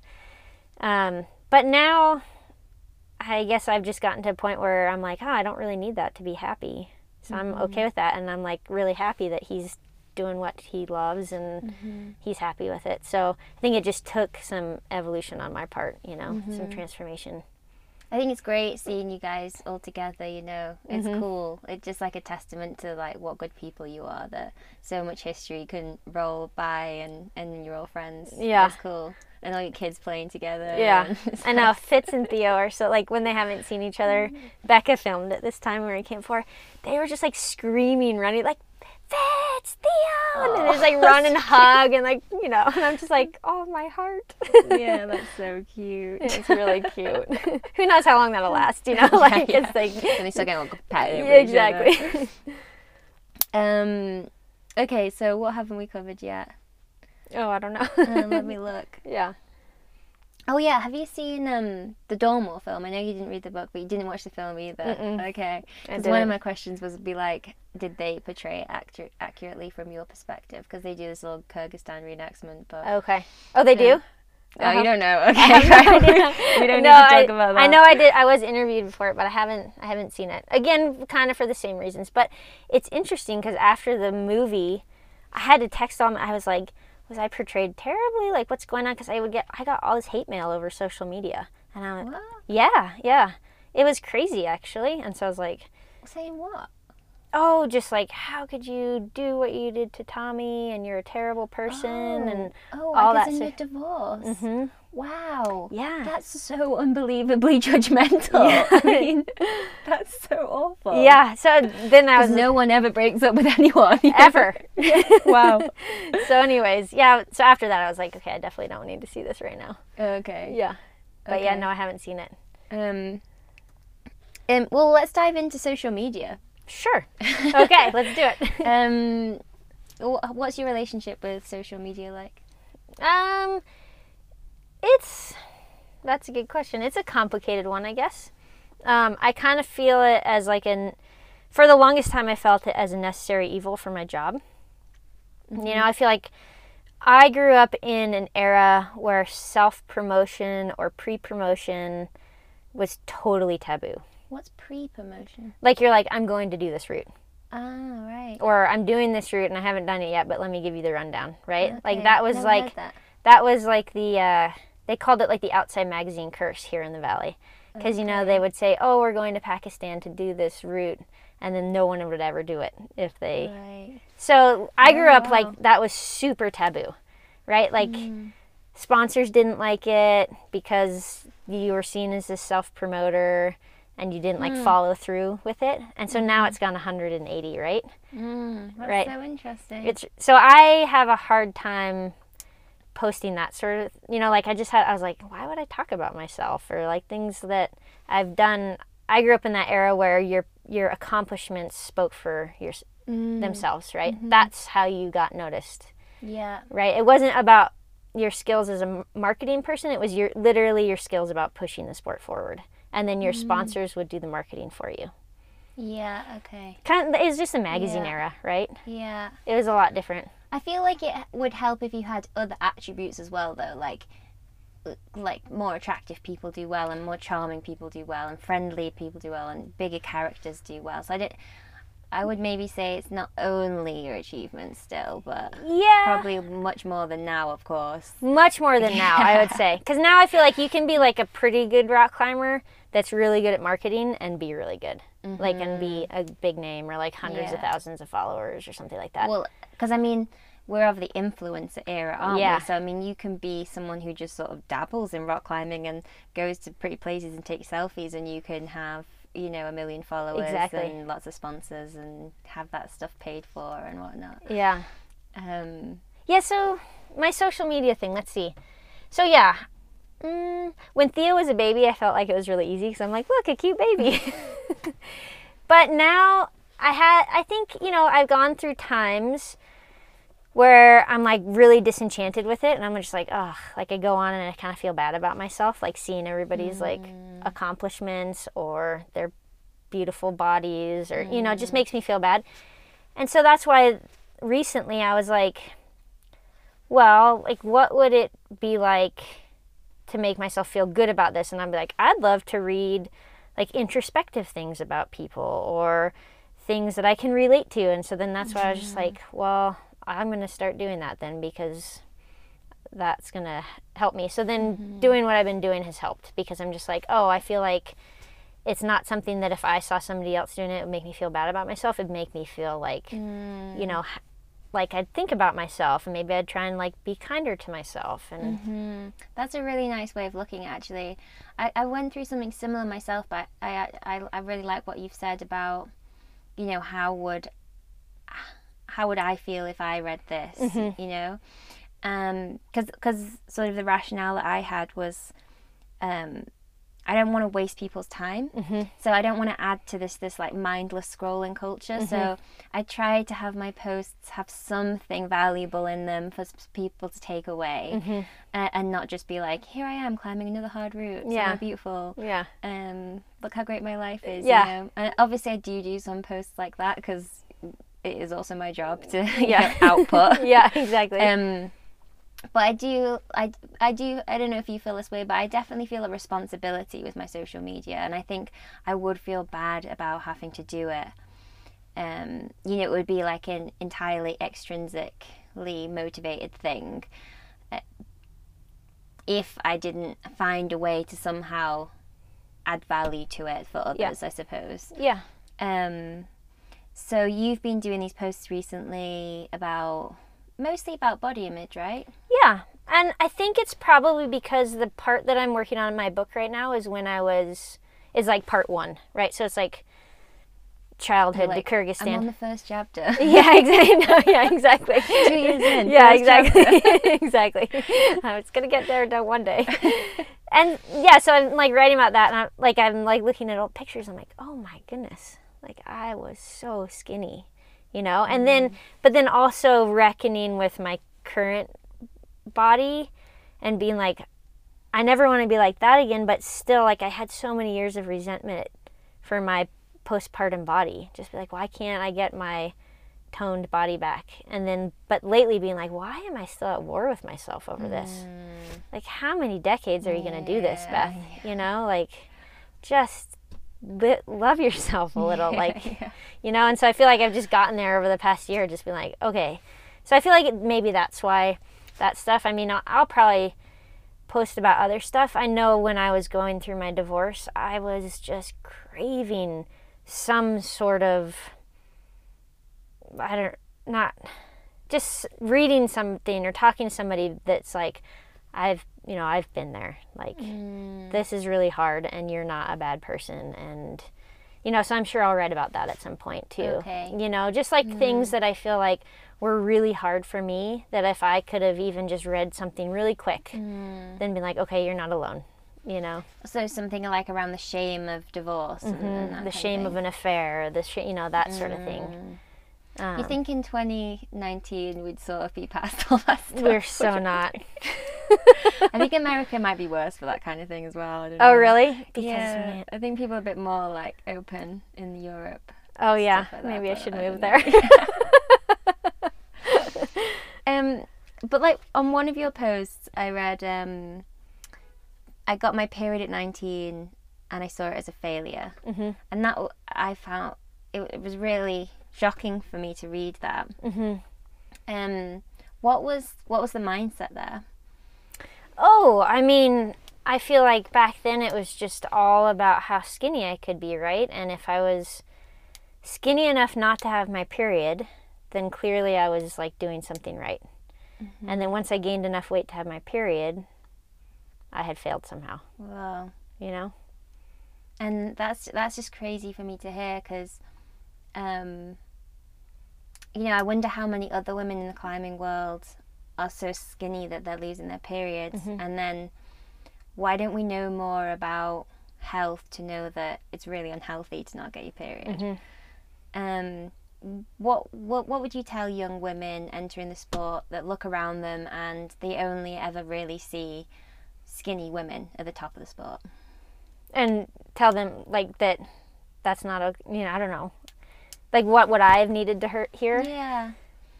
But now I guess I've just gotten to a point where I'm like, oh, I don't really need that to be happy. So I'm okay with that, and I'm like really happy that he's doing what he loves and he's happy with it. So I think it just took some evolution on my part, you know, some transformation. I think it's great seeing you guys all together, you know. It's cool. It's just like a testament to like what good people you are, that so much history can roll by and you're all friends. Yeah. It's cool. And all your kids playing together. Yeah. I know. Fitz and Theo are so, like, when they haven't seen each other, Becca filmed it this time when we came for, they were just like screaming, running, like, Fitz, Theo! And then they just like run and hug and like, you know, and I'm just like, oh, my heart. Yeah, that's so cute. It's really cute. Who knows how long that'll last, you know? Like, it's like. And they still get all competitive. Yeah, exactly. Okay, so what haven't we covered yet? Oh, I don't know. Let me look. Yeah. Oh yeah, have you seen the Dormore film? I know you didn't read the book, but you didn't watch the film either. Okay. Because one of my questions was be like, did they portray it accurately from your perspective? Because they do this little Kyrgyzstan reenactment. But okay. Oh, they do? Oh, you don't know. Okay. We don't need to talk about that. I know I did. I was interviewed for it, but I haven't seen it. Again, kind of for the same reasons. But it's interesting because after the movie, I had to text them. I was like, was I portrayed terribly? Like, what's going on? Because I got all this hate mail over social media. And I went, yeah. It was crazy, actually. And so I was like... Saying what? Oh, just like, how could you do what you did to Tommy, and you're a terrible person, and all that stuff. Your divorce. Wow. Yeah. That's so unbelievably judgmental. Yeah. I mean, that's so awful. Yeah. So then I was. No one ever breaks up with anyone. Ever. Wow. So anyways, yeah. So after that, I was like, okay, I definitely don't need to see this right now. Okay. Yeah. But yeah, no, I haven't seen it. Well, let's dive into social media. Sure. Okay, let's do it. What's your relationship with social media like? That's a good question. It's a complicated one, I guess. I kind of feel it as like for the longest time I felt it as a necessary evil for my job. You know, I feel like I grew up in an era where self-promotion or pre-promotion was totally taboo. What's pre-promotion? Like you're like, I'm going to do this route. Oh, right. Or I'm doing this route and I haven't done it yet, but let me give you the rundown, right? Okay. Like that was Never like, heard that. that was like the, they called it like the outside magazine curse here in the Valley. Because, you know, they would say, oh, we're going to Pakistan to do this route. And then no one would ever do it if they... Right. So I grew up like that was super taboo, right? Like sponsors didn't like it because you were seen as this self-promoter. and you didn't like follow through with it. And so now it's gone 180, right? That's Right. so interesting. So I have a hard time posting that sort of, like I was like, why would I talk about myself, or like things that I've done. I grew up in that era where your accomplishments spoke for themselves, right? That's how you got noticed. Yeah. Right? It wasn't about your skills as a marketing person. It was literally your skills about pushing the sport forward. And then your sponsors would do the marketing for you. Yeah, okay. It was just a magazine era, right? Yeah. It was a lot different. I feel like it would help if you had other attributes as well, though, like more attractive people do well, and more charming people do well, and friendly people do well, and bigger characters do well. So I would maybe say it's not only your achievements still, but probably much more than now, of course. Much more than now, I would say. Because now I feel like you can be like a pretty good rock climber that's really good at marketing and be really good. Like, and be a big name, or like hundreds of thousands of followers or something like that. Well, because I mean, we're of the influencer era, aren't we? So I mean, you can be someone who just sort of dabbles in rock climbing and goes to pretty places and takes selfies, and you can have, 1 million followers and lots of sponsors and have that stuff paid for and whatnot. Yeah. So my social media thing, let's see. So yeah, when Theo was a baby, I felt like it was really easy because I'm like, look, a cute baby. But now I think, I've gone through times where I'm like really disenchanted with it, and I'm just like, oh, like I go on and I kind of feel bad about myself, like seeing everybody's like accomplishments or their beautiful bodies, or it just makes me feel bad. And so that's why recently I was like, well, like what would it be like to make myself feel good about this? And I'd be like, I'd love to read like introspective things about people, or things that I can relate to. And so then that's why I was just like, well, I'm going to start doing that then, because that's going to help me. So then doing what I've been doing has helped, because I'm just like, oh, I feel like it's not something that if I saw somebody else doing it would make me feel bad about myself. It'd make me feel like, like I'd think about myself, and maybe I'd try and like be kinder to myself. And that's a really nice way of looking, actually. I went through something similar myself, but I really like what you've said about, how would I feel if I read this, because sort of the rationale that I had was, I don't want to waste people's time, so I don't want to add to this like mindless scrolling culture. So I try to have my posts have something valuable in them for people to take away, and not just be like, here I am climbing another hard route, so beautiful, look how great my life is. And obviously I do some posts like that, because it is also my job to output. Exactly. But I don't know if you feel this way, but I definitely feel a responsibility with my social media, and I think I would feel bad about having to do it. It would be like an entirely extrinsically motivated thing if I didn't find a way to somehow add value to it for others, I suppose. Yeah. So you've been doing these posts recently mostly about body image, right? Yeah. And I think it's probably because the part that I'm working on in my book right now is like part 1, right? So it's like childhood to Kyrgyzstan. I'm on the first chapter. Yeah, exactly. No, yeah, exactly. 2 years in. Yeah, exactly. Exactly. It's gonna get there one day. And yeah, so I'm like writing about that, and I'm like looking at old pictures. I'm like, oh my goodness, like I was so skinny, And then, but then also reckoning with my current body and being like, I never want to be like that again. But still, like I had so many years of resentment for my postpartum body. Just be like, why can't I get my toned body back? And then, but lately being like, why am I still at war with myself over this? Like, how many decades are you going to do this, Beth? Like, just love yourself a little, like, and so I feel like I've just gotten there over the past year, just being like, okay. So I feel like maybe that's why that stuff, I mean, I'll probably post about other stuff. I know when I was going through my divorce, I was just craving some sort of, just reading something or talking to somebody that's like, I've you know, I've been there. Like, this is really hard, and you're not a bad person. And, you know, so I'm sure I'll write about that at some point too. Okay. You know, just like things that I feel like were really hard for me, that if I could have even just read something really quick, then be like, okay, you're not alone, you know. So something like around the shame of divorce. And that The kind shame of thing. an affair, you know, that sort of thing. You think in 2019 we'd sort of be past all that stuff? We're so not. I think America might be worse for that kind of thing as well. I don't Oh, know. really? Because, Yeah, man. I think people are a bit more like open in Europe. Oh, yeah. Stuff like that, Maybe I but should I move don't there. But like on one of your posts, I read, I got my period at 19 and I saw it as a failure. And that I found, it was really shocking for me to read that. What was the mindset there? Oh, I mean, I feel like back then it was just all about how skinny I could be, right? And if I was skinny enough not to have my period, then clearly I was like doing something right. And then once I gained enough weight to have my period, I had failed somehow. Wow. You know? And that's just crazy for me to hear, because you know, I wonder how many other women in the climbing world are so skinny that they're losing their periods. And then why don't we know more about health to know that it's really unhealthy to not get your period? What would you tell young women entering the sport that look around them and they only ever really see skinny women at the top of the sport? And tell them like that's not a, you know, I don't know. Like, what would I have needed to hear? Yeah.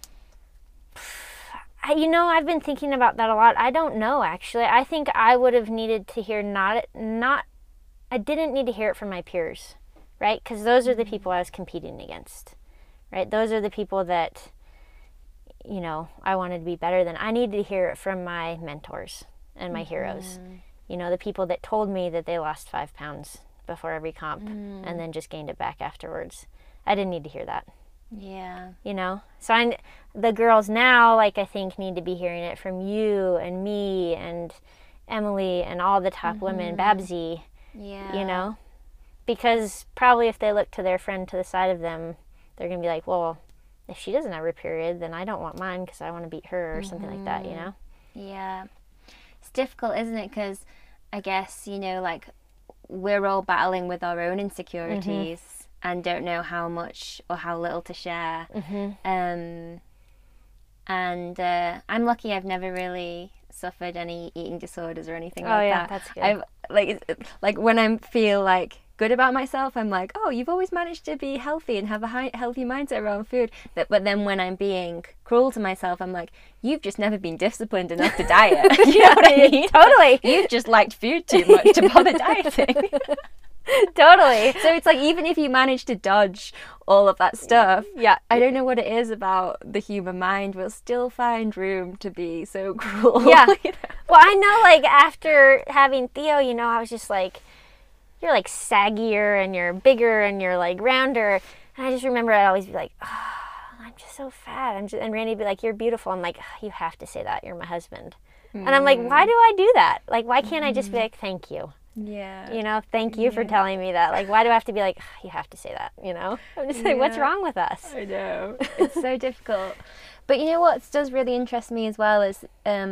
You know, I've been thinking about that a lot. I don't know, actually. I think I would have needed to hear I didn't need to hear it from my peers, right? Because those are the people I was competing against, right? Those are the people that, you know, I wanted to be better than. I needed to hear it from my mentors and my heroes. You know, the people that told me that they lost 5 pounds before every comp and then just gained it back afterwards. I didn't need to hear that. Yeah. You know? So the girls now, like, I think need to be hearing it from you and me and Emily and all the top women, Babsy, Yeah. you know? Because probably if they look to their friend to the side of them, they're going to be like, well, if she doesn't have her period, then I don't want mine because I want to beat her or something like that, you know? Yeah. It's difficult, isn't it? Because I guess, you know, like, we're all battling with our own insecurities and don't know how much or how little to share. And I'm lucky I've never really suffered any eating disorders or anything like that. That's good. I've like when I feel like good about myself, I'm like, oh, you've always managed to be healthy and have a healthy mindset around food. But then when I'm being cruel to myself, I'm like, you've just never been disciplined enough to diet. You know what I mean? Totally. You've just liked food too much to bother dieting. Totally. So it's like, even if you manage to dodge all of that stuff, Yeah. I don't know what it is about the human mind, we'll still find room to be so cruel. Yeah. You know? Well, I know, like, after having Theo, you know, I was just like, you're, like, saggier and you're bigger and you're, like, rounder. And I just remember I'd always be like, oh, I'm just so fat. And Randy'd be like, you're beautiful. I'm like, oh, you have to say that. You're my husband. And I'm like, why do I do that? Like, why can't I just be like, thank you? Yeah. You know, thank you for telling me that. Like, why do I have to be like, oh, you have to say that, you know? I'm just like, what's wrong with us? I know. It's so difficult. But you know what does really interest me as well is,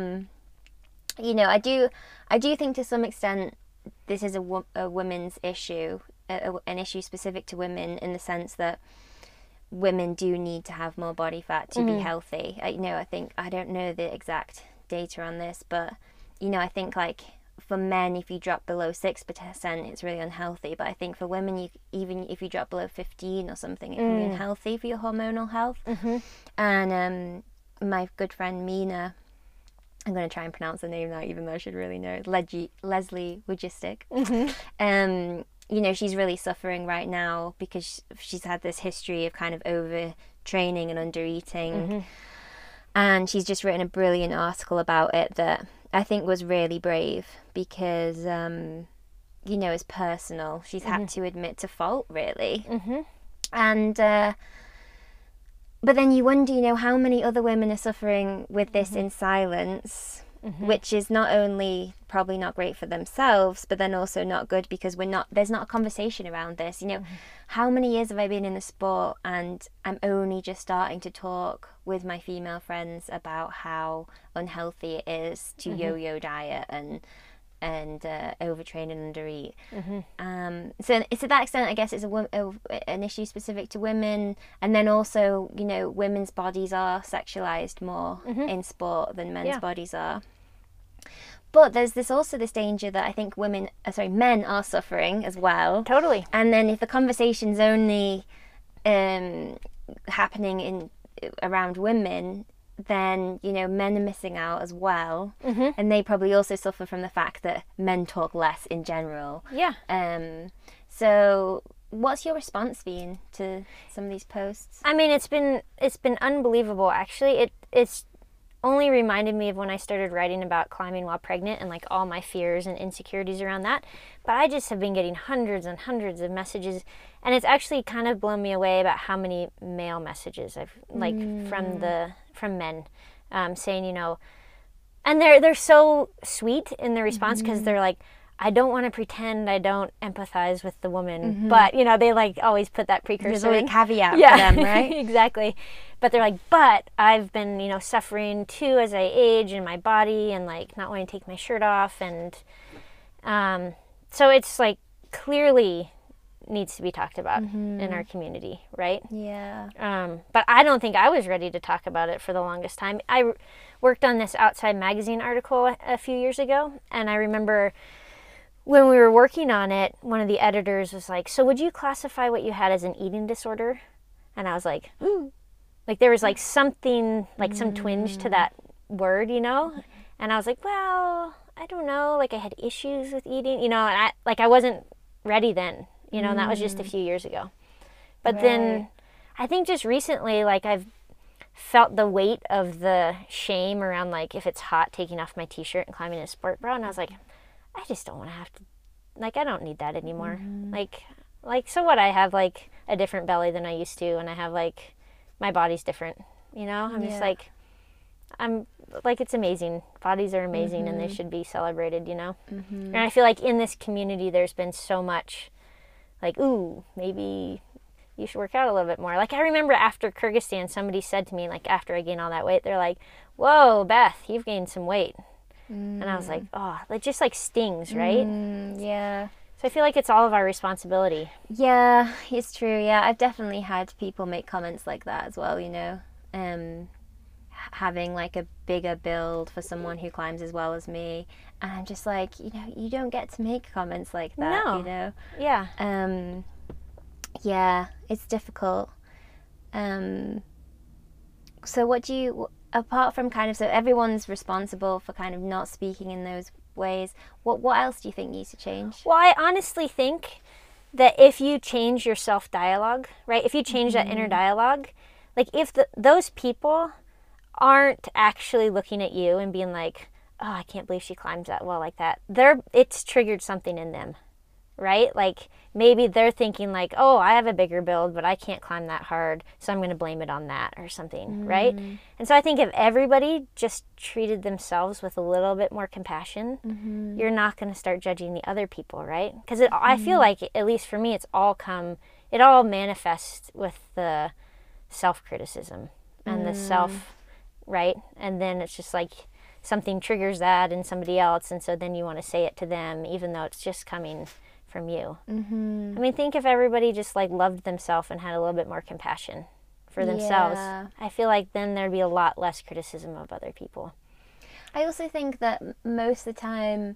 you know, I do think to some extent this is a women's issue, an issue specific to women, in the sense that women do need to have more body fat to be healthy. You know, I don't know the exact data on this, but, you know, I think, like, for men, if you drop below 6%, it's really unhealthy. But I think for women, even if you drop below 15 or something, it can be unhealthy for your hormonal health. And my good friend Mina, I'm going to try and pronounce her name now, even though I should really know, Leslie Wojcicki. You know, she's really suffering right now because she's had this history of kind of overtraining and under-eating. And she's just written a brilliant article about it that I think was really brave because, you know, it's personal. She's had to admit to fault, really. And, but then you wonder, you know, how many other women are suffering with this in silence. which is not only probably not great for themselves, but then also not good because there's not a conversation around this. You know, how many years have I been in the sport, and I'm only just starting to talk with my female friends about how unhealthy it is to yo-yo diet and overtrain and undereat. So to that extent, I guess it's an issue specific to women, and then also, you know, women's bodies are sexualized more in sport than men's bodies are. But there's this danger that I think men are suffering as well. Totally. And then if the conversation's only happening around women, then, you know, men are missing out as well. And they probably also suffer from the fact that men talk less in general. Yeah. So what's your response been to some of these posts? I mean, it's been unbelievable, actually. It's only reminded me of when I started writing about climbing while pregnant and like all my fears and insecurities around that. But I just have been getting hundreds and hundreds of messages, and it's actually kind of blown me away about how many male messages I've like from men saying, you know, and they're so sweet in their response because they're like, I don't want to pretend I don't empathize with the woman, but, you know, they like always put that precursor. There's always a caveat for them, right? Exactly. But they're like, but I've been, you know, suffering too as I age in my body and like not wanting to take my shirt off. And so it's like clearly needs to be talked about in our community, right? Yeah. But I don't think I was ready to talk about it for the longest time. I worked on this Outside Magazine article a few years ago, and I remember when we were working on it, one of the editors was like, so would you classify what you had as an eating disorder? And I was like, like there was like something, like some twinge to that word, you know? And I was like, well, I don't know, like I had issues with eating, you know, and I wasn't ready then, you know, and that was just a few years ago. But then I think just recently, like I've felt the weight of the shame around like if it's hot taking off my t-shirt and climbing in a sport bra, and I was like, I just don't want to have to, like, I don't need that anymore. Like, so what? I have, like, a different belly than I used to, and I have, like, my body's different, you know? I'm just, like, it's amazing. Bodies are amazing, and they should be celebrated, you know? And I feel like in this community, there's been so much, like, ooh, maybe you should work out a little bit more. Like, I remember after Kyrgyzstan, somebody said to me, like, after I gained all that weight, they're like, whoa, Beth, you've gained some weight. And I was like, oh, it just like stings, right? Yeah. So I feel like it's all of our responsibility. Yeah, it's true. Yeah, I've definitely had people make comments like that as well, you know. Having like a bigger build for someone who climbs as well as me. And I'm just like, you know, you don't get to make comments like that, you know. Yeah. Yeah, it's difficult. So what do you, apart from kind of, so everyone's responsible for kind of not speaking in those ways, what else do you think needs to change? Well, I honestly think that if you change your self-dialogue, right, if you change that inner dialogue, like if those people aren't actually looking at you and being like, oh, I can't believe she climbs that well like that, it's triggered something in them, right? Like maybe they're thinking like, oh, I have a bigger build, but I can't climb that hard, so I'm going to blame it on that or something, right? And so I think if everybody just treated themselves with a little bit more compassion, you're not going to start judging the other people, right? Because I feel like, at least for me, it all manifests with the self-criticism and the self, right? And then it's just like something triggers that in somebody else, and so then you want to say it to them, even though it's just coming from you. I mean, think if everybody just like loved themselves and had a little bit more compassion for themselves. I feel like then there'd be a lot less criticism of other people. I also think that most of the time,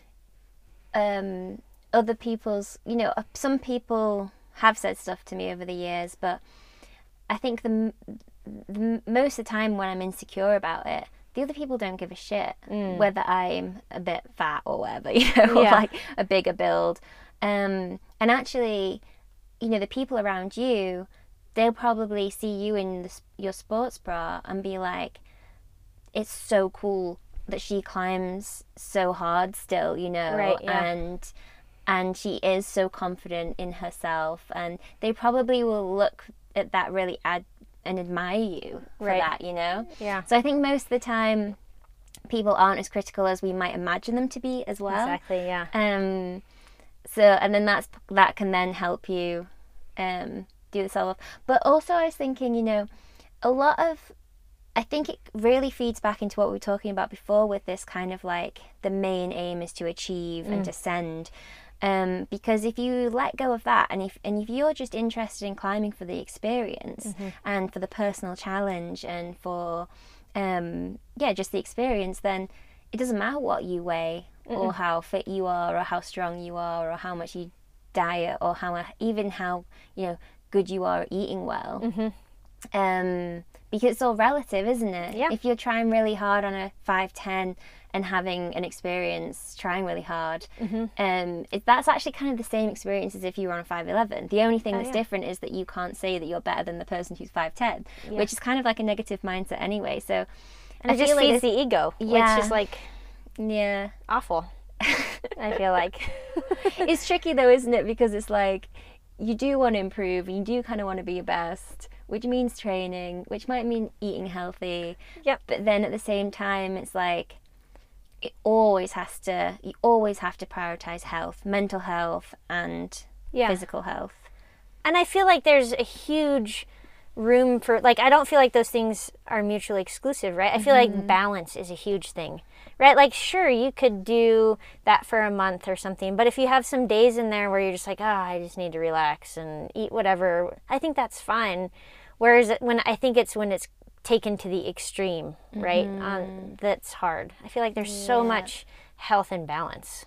other people's, you know, some people have said stuff to me over the years, but I think the most of the time when I'm insecure about it, the other people don't give a shit whether I'm a bit fat or whatever, you know, or like a bigger build. And actually, you know, the people around you, they'll probably see you in your sports bra and be like, it's so cool that she climbs so hard still, you know, right, yeah. and she is so confident in herself, and they probably will look at that really and admire you for that, you know? Yeah. So I think most of the time people aren't as critical as we might imagine them to be as well. Exactly, yeah. So, and then that can then help you do the self-love. But also I was thinking, you know, I think it really feeds back into what we were talking about before with this kind of like the main aim is to achieve and to send. Because if you let go of that, and if you're just interested in climbing for the experience and for the personal challenge and for just the experience, then it doesn't matter what you weigh or how fit you are or how strong you are or how much you diet or how you know good you are at eating well. Because it's all relative, isn't it? Yeah. If you're trying really hard on a 5'10" and having an experience trying really hard, that's actually kind of the same experience as if you were on a 5'11". The only thing that's different is that you can't say that you're better than the person who's 5'10", which is kind of like a negative mindset anyway. So, and it just feeds the ego, which is like awful. I feel like it's tricky though, isn't it? Because it's like you do want to improve, and you do kind of want to be your best, which means training, which might mean eating healthy. Yep. But then at the same time, it's like you always have to prioritize health, mental health, and physical health. And I feel like there's a huge room for, like, I don't feel like those things are mutually exclusive, right? I feel like balance is a huge thing, right? Like, sure, you could do that for a month or something, but if you have some days in there where you're just like, I just need to relax and eat whatever, I think that's fine. Whereas when it's taken to the extreme, right? That's hard. I feel like there's so much health and balance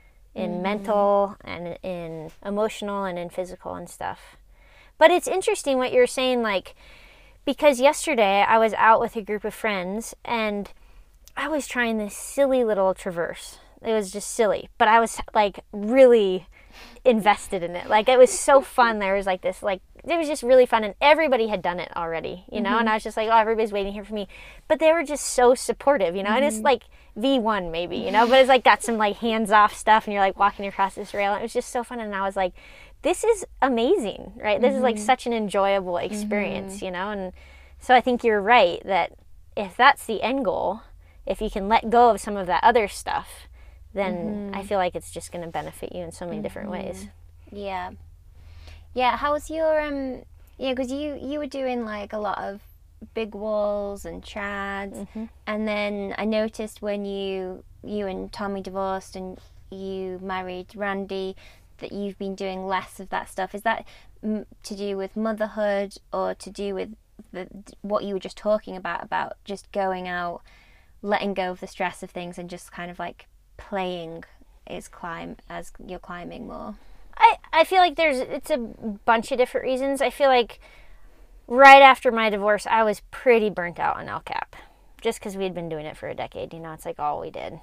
in mental and in emotional and in physical and stuff. But it's interesting what you're saying, like, because yesterday I was out with a group of friends and I was trying this silly little traverse. It was just silly, but I was like really invested in it. Like, it was so fun. There was like this, like, it was just really fun, and everybody had done it already, you know, and I was just like, oh, everybody's waiting here for me. But they were just so supportive, you know, and it's like V1 maybe, you know, but it's like got some like hands-off stuff and you're like walking across this rail, and it was just so fun. And I was like, this is amazing, right? This is like such an enjoyable experience, you know? And so I think you're right that if that's the end goal, if you can let go of some of that other stuff, then I feel like it's just going to benefit you in so many different ways. Yeah. Yeah, how was your, because you were doing like a lot of big walls and trads, and then I noticed when you and Tommy divorced and you married Randy, that you've been doing less of that stuff. Is that to do with motherhood or to do with what you were just talking about just going out, letting go of the stress of things and just kind of like playing as you're climbing more? I feel like it's a bunch of different reasons. I feel like right after my divorce, I was pretty burnt out on El Cap, just because we had been doing it for a decade. You know, it's like all we did.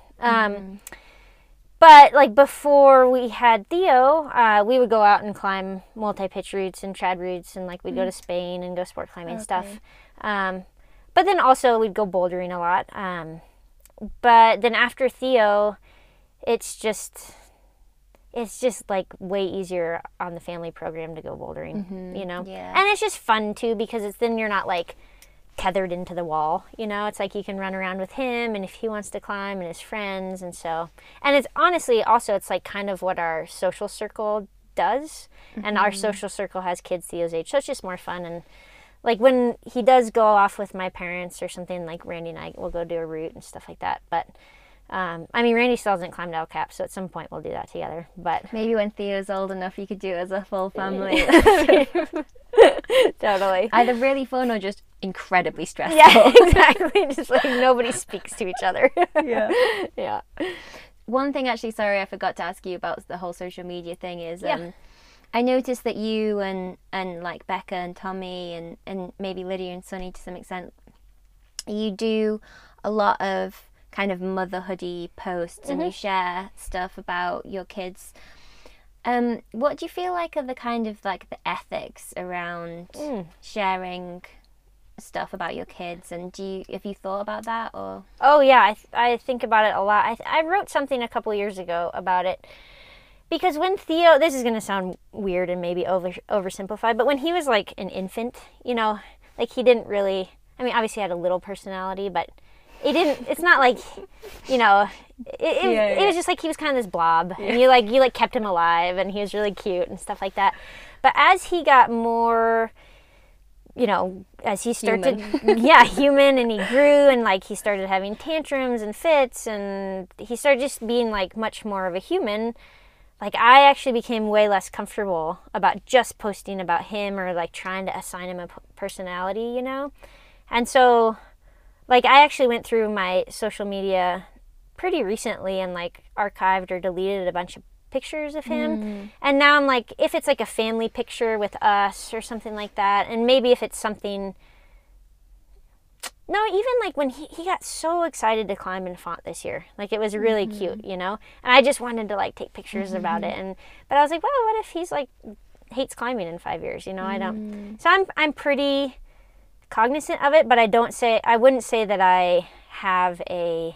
But like before we had Theo, we would go out and climb multi-pitch routes and trad routes, and like we'd go to Spain and go sport climbing stuff. But then also we'd go bouldering a lot. But then after Theo, it's just like way easier on the family program to go bouldering, you know? Yeah. And it's just fun too, because then you're not like tethered into the wall, you know? It's like you can run around with him and if he wants to climb and his friends, and it's honestly also, it's like kind of what our social circle does, and our social circle has kids Theo's age, so it's just more fun. And like when he does go off with my parents or something, like Randy and I will go do a route and stuff like that. But I mean, Randy still hasn't climbed El Cap, so at some point we'll do that together. But maybe when Theo's old enough, you could do it as a full family. Totally. Either really fun or just incredibly stressful. Yeah, exactly. Just like nobody speaks to each other. Yeah. One thing, actually, sorry, I forgot to ask you about the whole social media thing is, I noticed that you and like Becca and Tommy and maybe Lydia and Sunny to some extent, you do a lot of kind of motherhoody posts and you share stuff about your kids. What do you feel like are the kind of like the ethics around sharing stuff about your kids, and have you thought about that? Or oh yeah, I think about it a lot. I wrote something a couple years ago about it, because when Theo, this is going to sound weird and maybe oversimplified, but when he was like an infant, you know, like he didn't really, I mean obviously he had a little personality, but it's not like, you know, it was just like he was kind of this blob, and you kept him alive, and he was really cute and stuff like that. But as he got more, you know, as he started, human, and he grew, and like he started having tantrums and fits, and he started just being like much more of a human. Like, I actually became way less comfortable about just posting about him or like trying to assign him a personality, you know? And so, like, I actually went through my social media pretty recently and like archived or deleted a bunch of pictures of him. And now I'm like, if it's like a family picture with us or something like that, and maybe if it's something, no, even like when he got so excited to climb in Font this year, like it was really cute, you know, and I just wanted to like take pictures about it, but I was like, well, what if he's like hates climbing in 5 years, you know? I don't, so I'm pretty cognizant of it, but I wouldn't say that I have a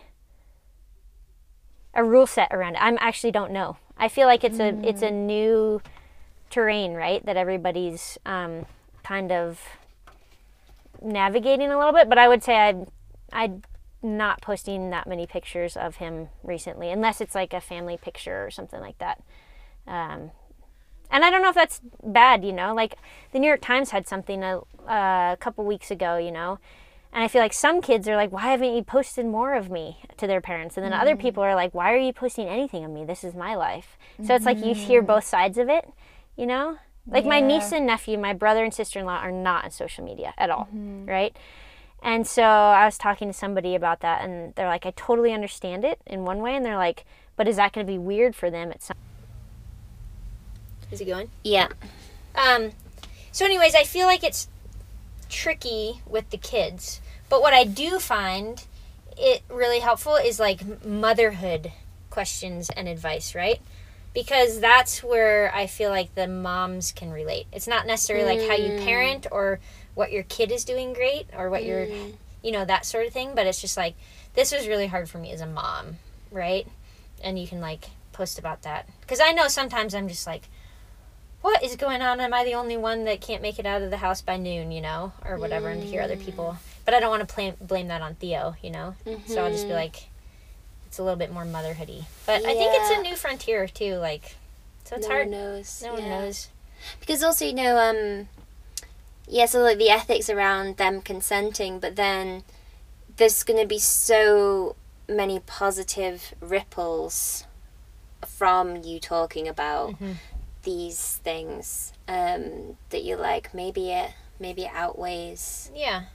rule set around it. I actually don't know. I feel like it's a new terrain, right? That everybody's kind of navigating a little bit. But I would say I'm not posting that many pictures of him recently, unless it's like a family picture or something like that. And I don't know if that's bad, you know. Like the New York Times had something a couple weeks ago, you know. And I feel like some kids are like, why haven't you posted more of me to their parents? And then other people are like, why are you posting anything of me? This is my life. So it's like you hear both sides of it, you know? Like my niece and nephew, my brother and sister-in-law are not on social media at all, right? And so I was talking to somebody about that, and they're like, I totally understand it in one way. And they're like, but is that going to be weird for them at some... Is it going? Yeah. So anyways, I feel like it's tricky with the kids. But what I do find it really helpful is like motherhood questions and advice, right? Because that's where I feel like the moms can relate. It's not necessarily like how you parent or what your kid is doing great or what you're, you know, that sort of thing. But it's just like, this was really hard for me as a mom, right? And you can like post about that. Because I know sometimes I'm just like, what is going on? Am I the only one that can't make it out of the house by noon, you know, or whatever, and to hear other people. But I don't want to blame that on Theo, you know. So I'll just be like, it's a little bit more motherhoody. But I think it's a new frontier too, like, so it's hard. No one knows. Because also, you know, so like the ethics around them consenting, but then there's going to be so many positive ripples from you talking about these things, that you're like, maybe it outweighs.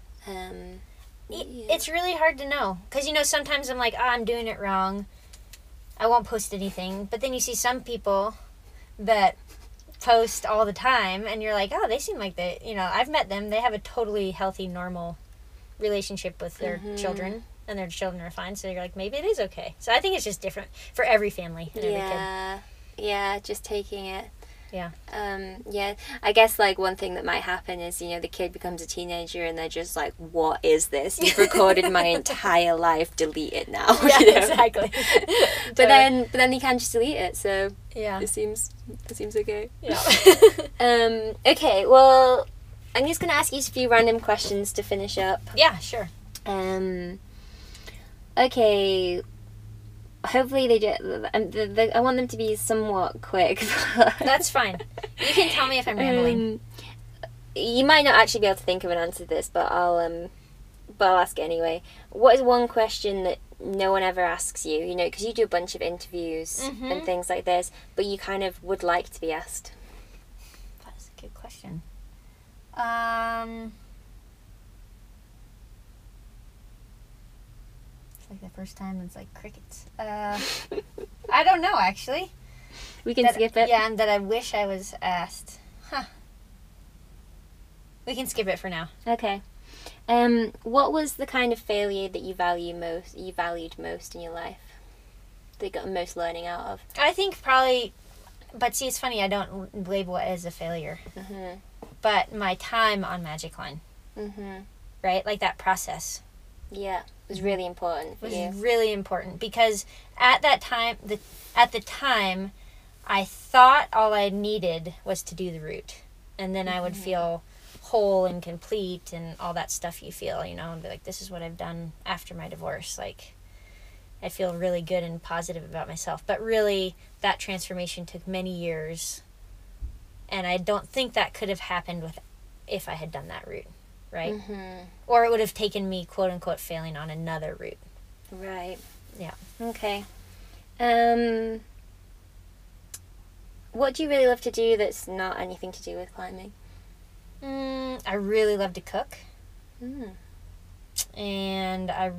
It's really hard to know, because, you know, sometimes I'm like, I'm doing it wrong, I won't post anything. But then you see some people that post all the time, and you're like, oh, they seem like they, you know, I've met them, they have a totally healthy, normal relationship with their children, and their children are fine. So you're like, maybe it is okay. So I think it's just different for every family and every kid. Yeah, just taking it. Yeah. I guess like one thing that might happen is, you know, the kid becomes a teenager and they're just like, what is this? You've recorded my entire life, delete it now. Yeah, you know? exactly. But then you can just delete it, so yeah, it seems okay. Yeah. Okay, well, I'm just gonna ask you a few random questions to finish up. Yeah, sure. Okay. Hopefully they do. I want them to be somewhat quick. That's fine. You can tell me if I'm rambling. You might not actually be able to think of an answer to this, but I'll ask it anyway. What is one question that no one ever asks you? You know, because you do a bunch of interviews and things like this, but you kind of would like to be asked. That's a good question. Like the first time it's like crickets. I don't know, actually. We can skip it. Yeah, and that I wish I was asked. We can skip it for now. Okay. What was the kind of failure that you valued most in your life? That you got the most learning out of? I think probably, but see, it's funny, I don't label it as a failure. But my time on Magic Line. Right? Like that process. Yeah. It was really important for you. It was really important because at that time, at the time, I thought all I needed was to do the route, and then I would feel whole and complete and all that stuff you feel, you know, and be like, this is what I've done after my divorce. Like, I feel really good and positive about myself. But really, that transformation took many years. And I don't think that could have happened if I had done that route, right? Mm-hmm. Or it would have taken me, quote unquote, failing on another route. Right. Yeah. Okay. What do you really love to do that's not anything to do with climbing? I really love to cook. Mm. And I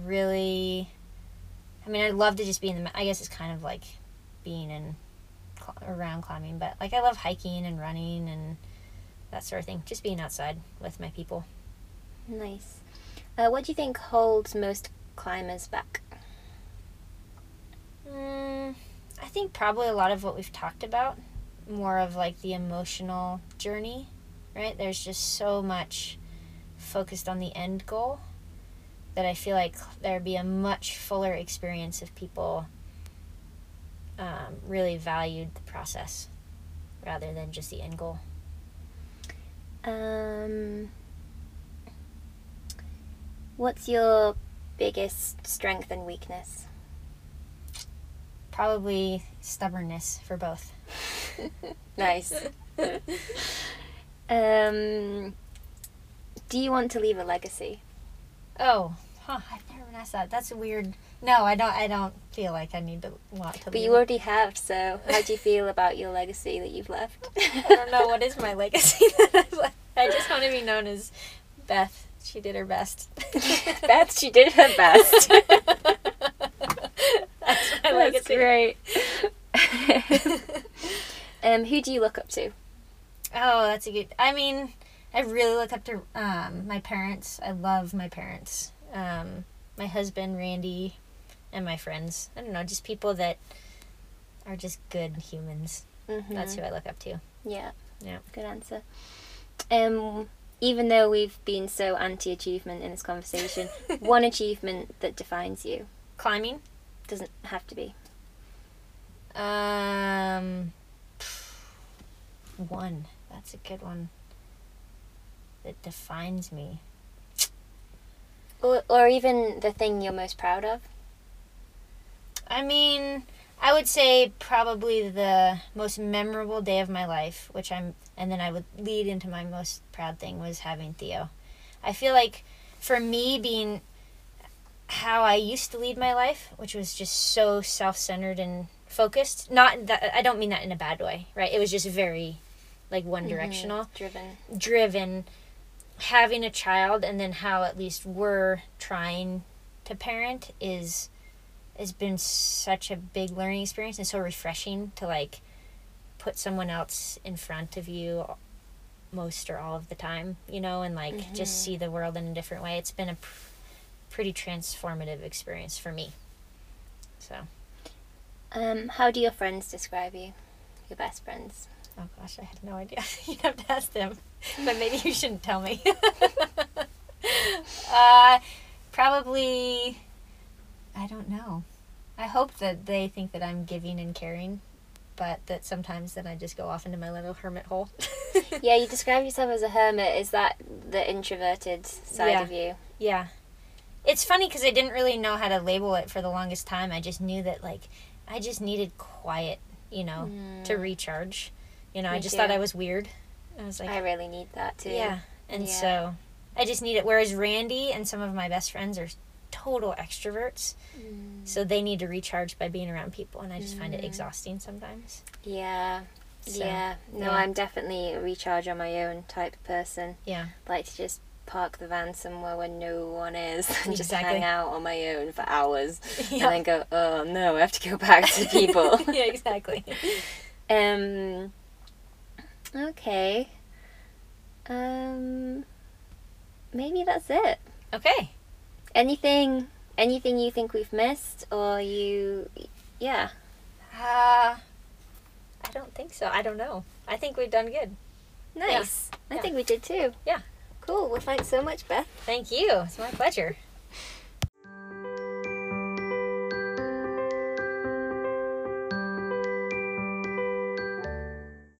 love to just be in the, I guess it's kind of like being around climbing, but like I love hiking and running and that sort of thing. Just being outside with my people. Nice. What do you think holds most climbers back? I think probably a lot of what we've talked about, more of like the emotional journey, right? There's just so much focused on the end goal that I feel like there'd be a much fuller experience if people really valued the process rather than just the end goal. What's your biggest strength and weakness? Probably stubbornness for both. Nice. Do you want to leave a legacy? Oh, I've never been asked that. That's a weird. No, I don't feel like I want to. But you already have. So, how do you feel about your legacy that you've left? I don't know what is my legacy that I've left. I just want to be known as Beth. She did her best. Beth, she did her best. That's my legacy. Great. Who do you look up to? Oh, that's a good. I mean, I really look up to my parents. I love my parents. My husband, Randy, and my friends. I don't know, just people that are just good humans. Mm-hmm. That's who I look up to. Yeah. Yeah. Good answer. Even though we've been so anti-achievement in this conversation, one achievement that defines you. Climbing? Doesn't have to be. One. That's a good one. That defines me. Or even the thing you're most proud of. I mean, I would say probably the most memorable day of my life, and then I would lead into my most proud thing, was having Theo. I feel like for me, being how I used to lead my life, which was just so self-centered and focused, not that, I don't mean that in a bad way, right? It was just very like one-directional. Driven. Having a child, and then how at least we're trying to parent has been such a big learning experience, and so refreshing to like put someone else in front of you most or all of the time, you know, and like just see the world in a different way. It's been a pretty transformative experience for me. So how do your friends describe you? Your best friends? Oh gosh, I had no idea. You'd have to ask them, but maybe you shouldn't tell me. Probably, I don't know. I hope that they think that I'm giving and caring, but that sometimes then I just go off into my little hermit hole. Yeah, you describe yourself as a hermit. Is that the introverted side of you? Yeah. It's funny because I didn't really know how to label it for the longest time. I just knew that like I just needed quiet, you know, to recharge. You know, I just thought I was weird. I was like, I really need that too. Yeah. And so I just need it. Whereas Randy and some of my best friends are total extroverts. So they need to recharge by being around people. And I just find it exhausting sometimes. Yeah. So, No, I'm definitely a recharge on my own type of person. Yeah. Like to just park the van somewhere where no one is and just hang out on my own for hours. And then go, oh no, I have to go back to people. Yeah, exactly. Okay. Maybe that's it. Okay. Anything you think we've missed, or you? Yeah. I don't think so. I don't know. I think we've done good. Nice. Yeah. I think we did too. Yeah. Cool. Well, thanks so much, Beth. Thank you. It's my pleasure.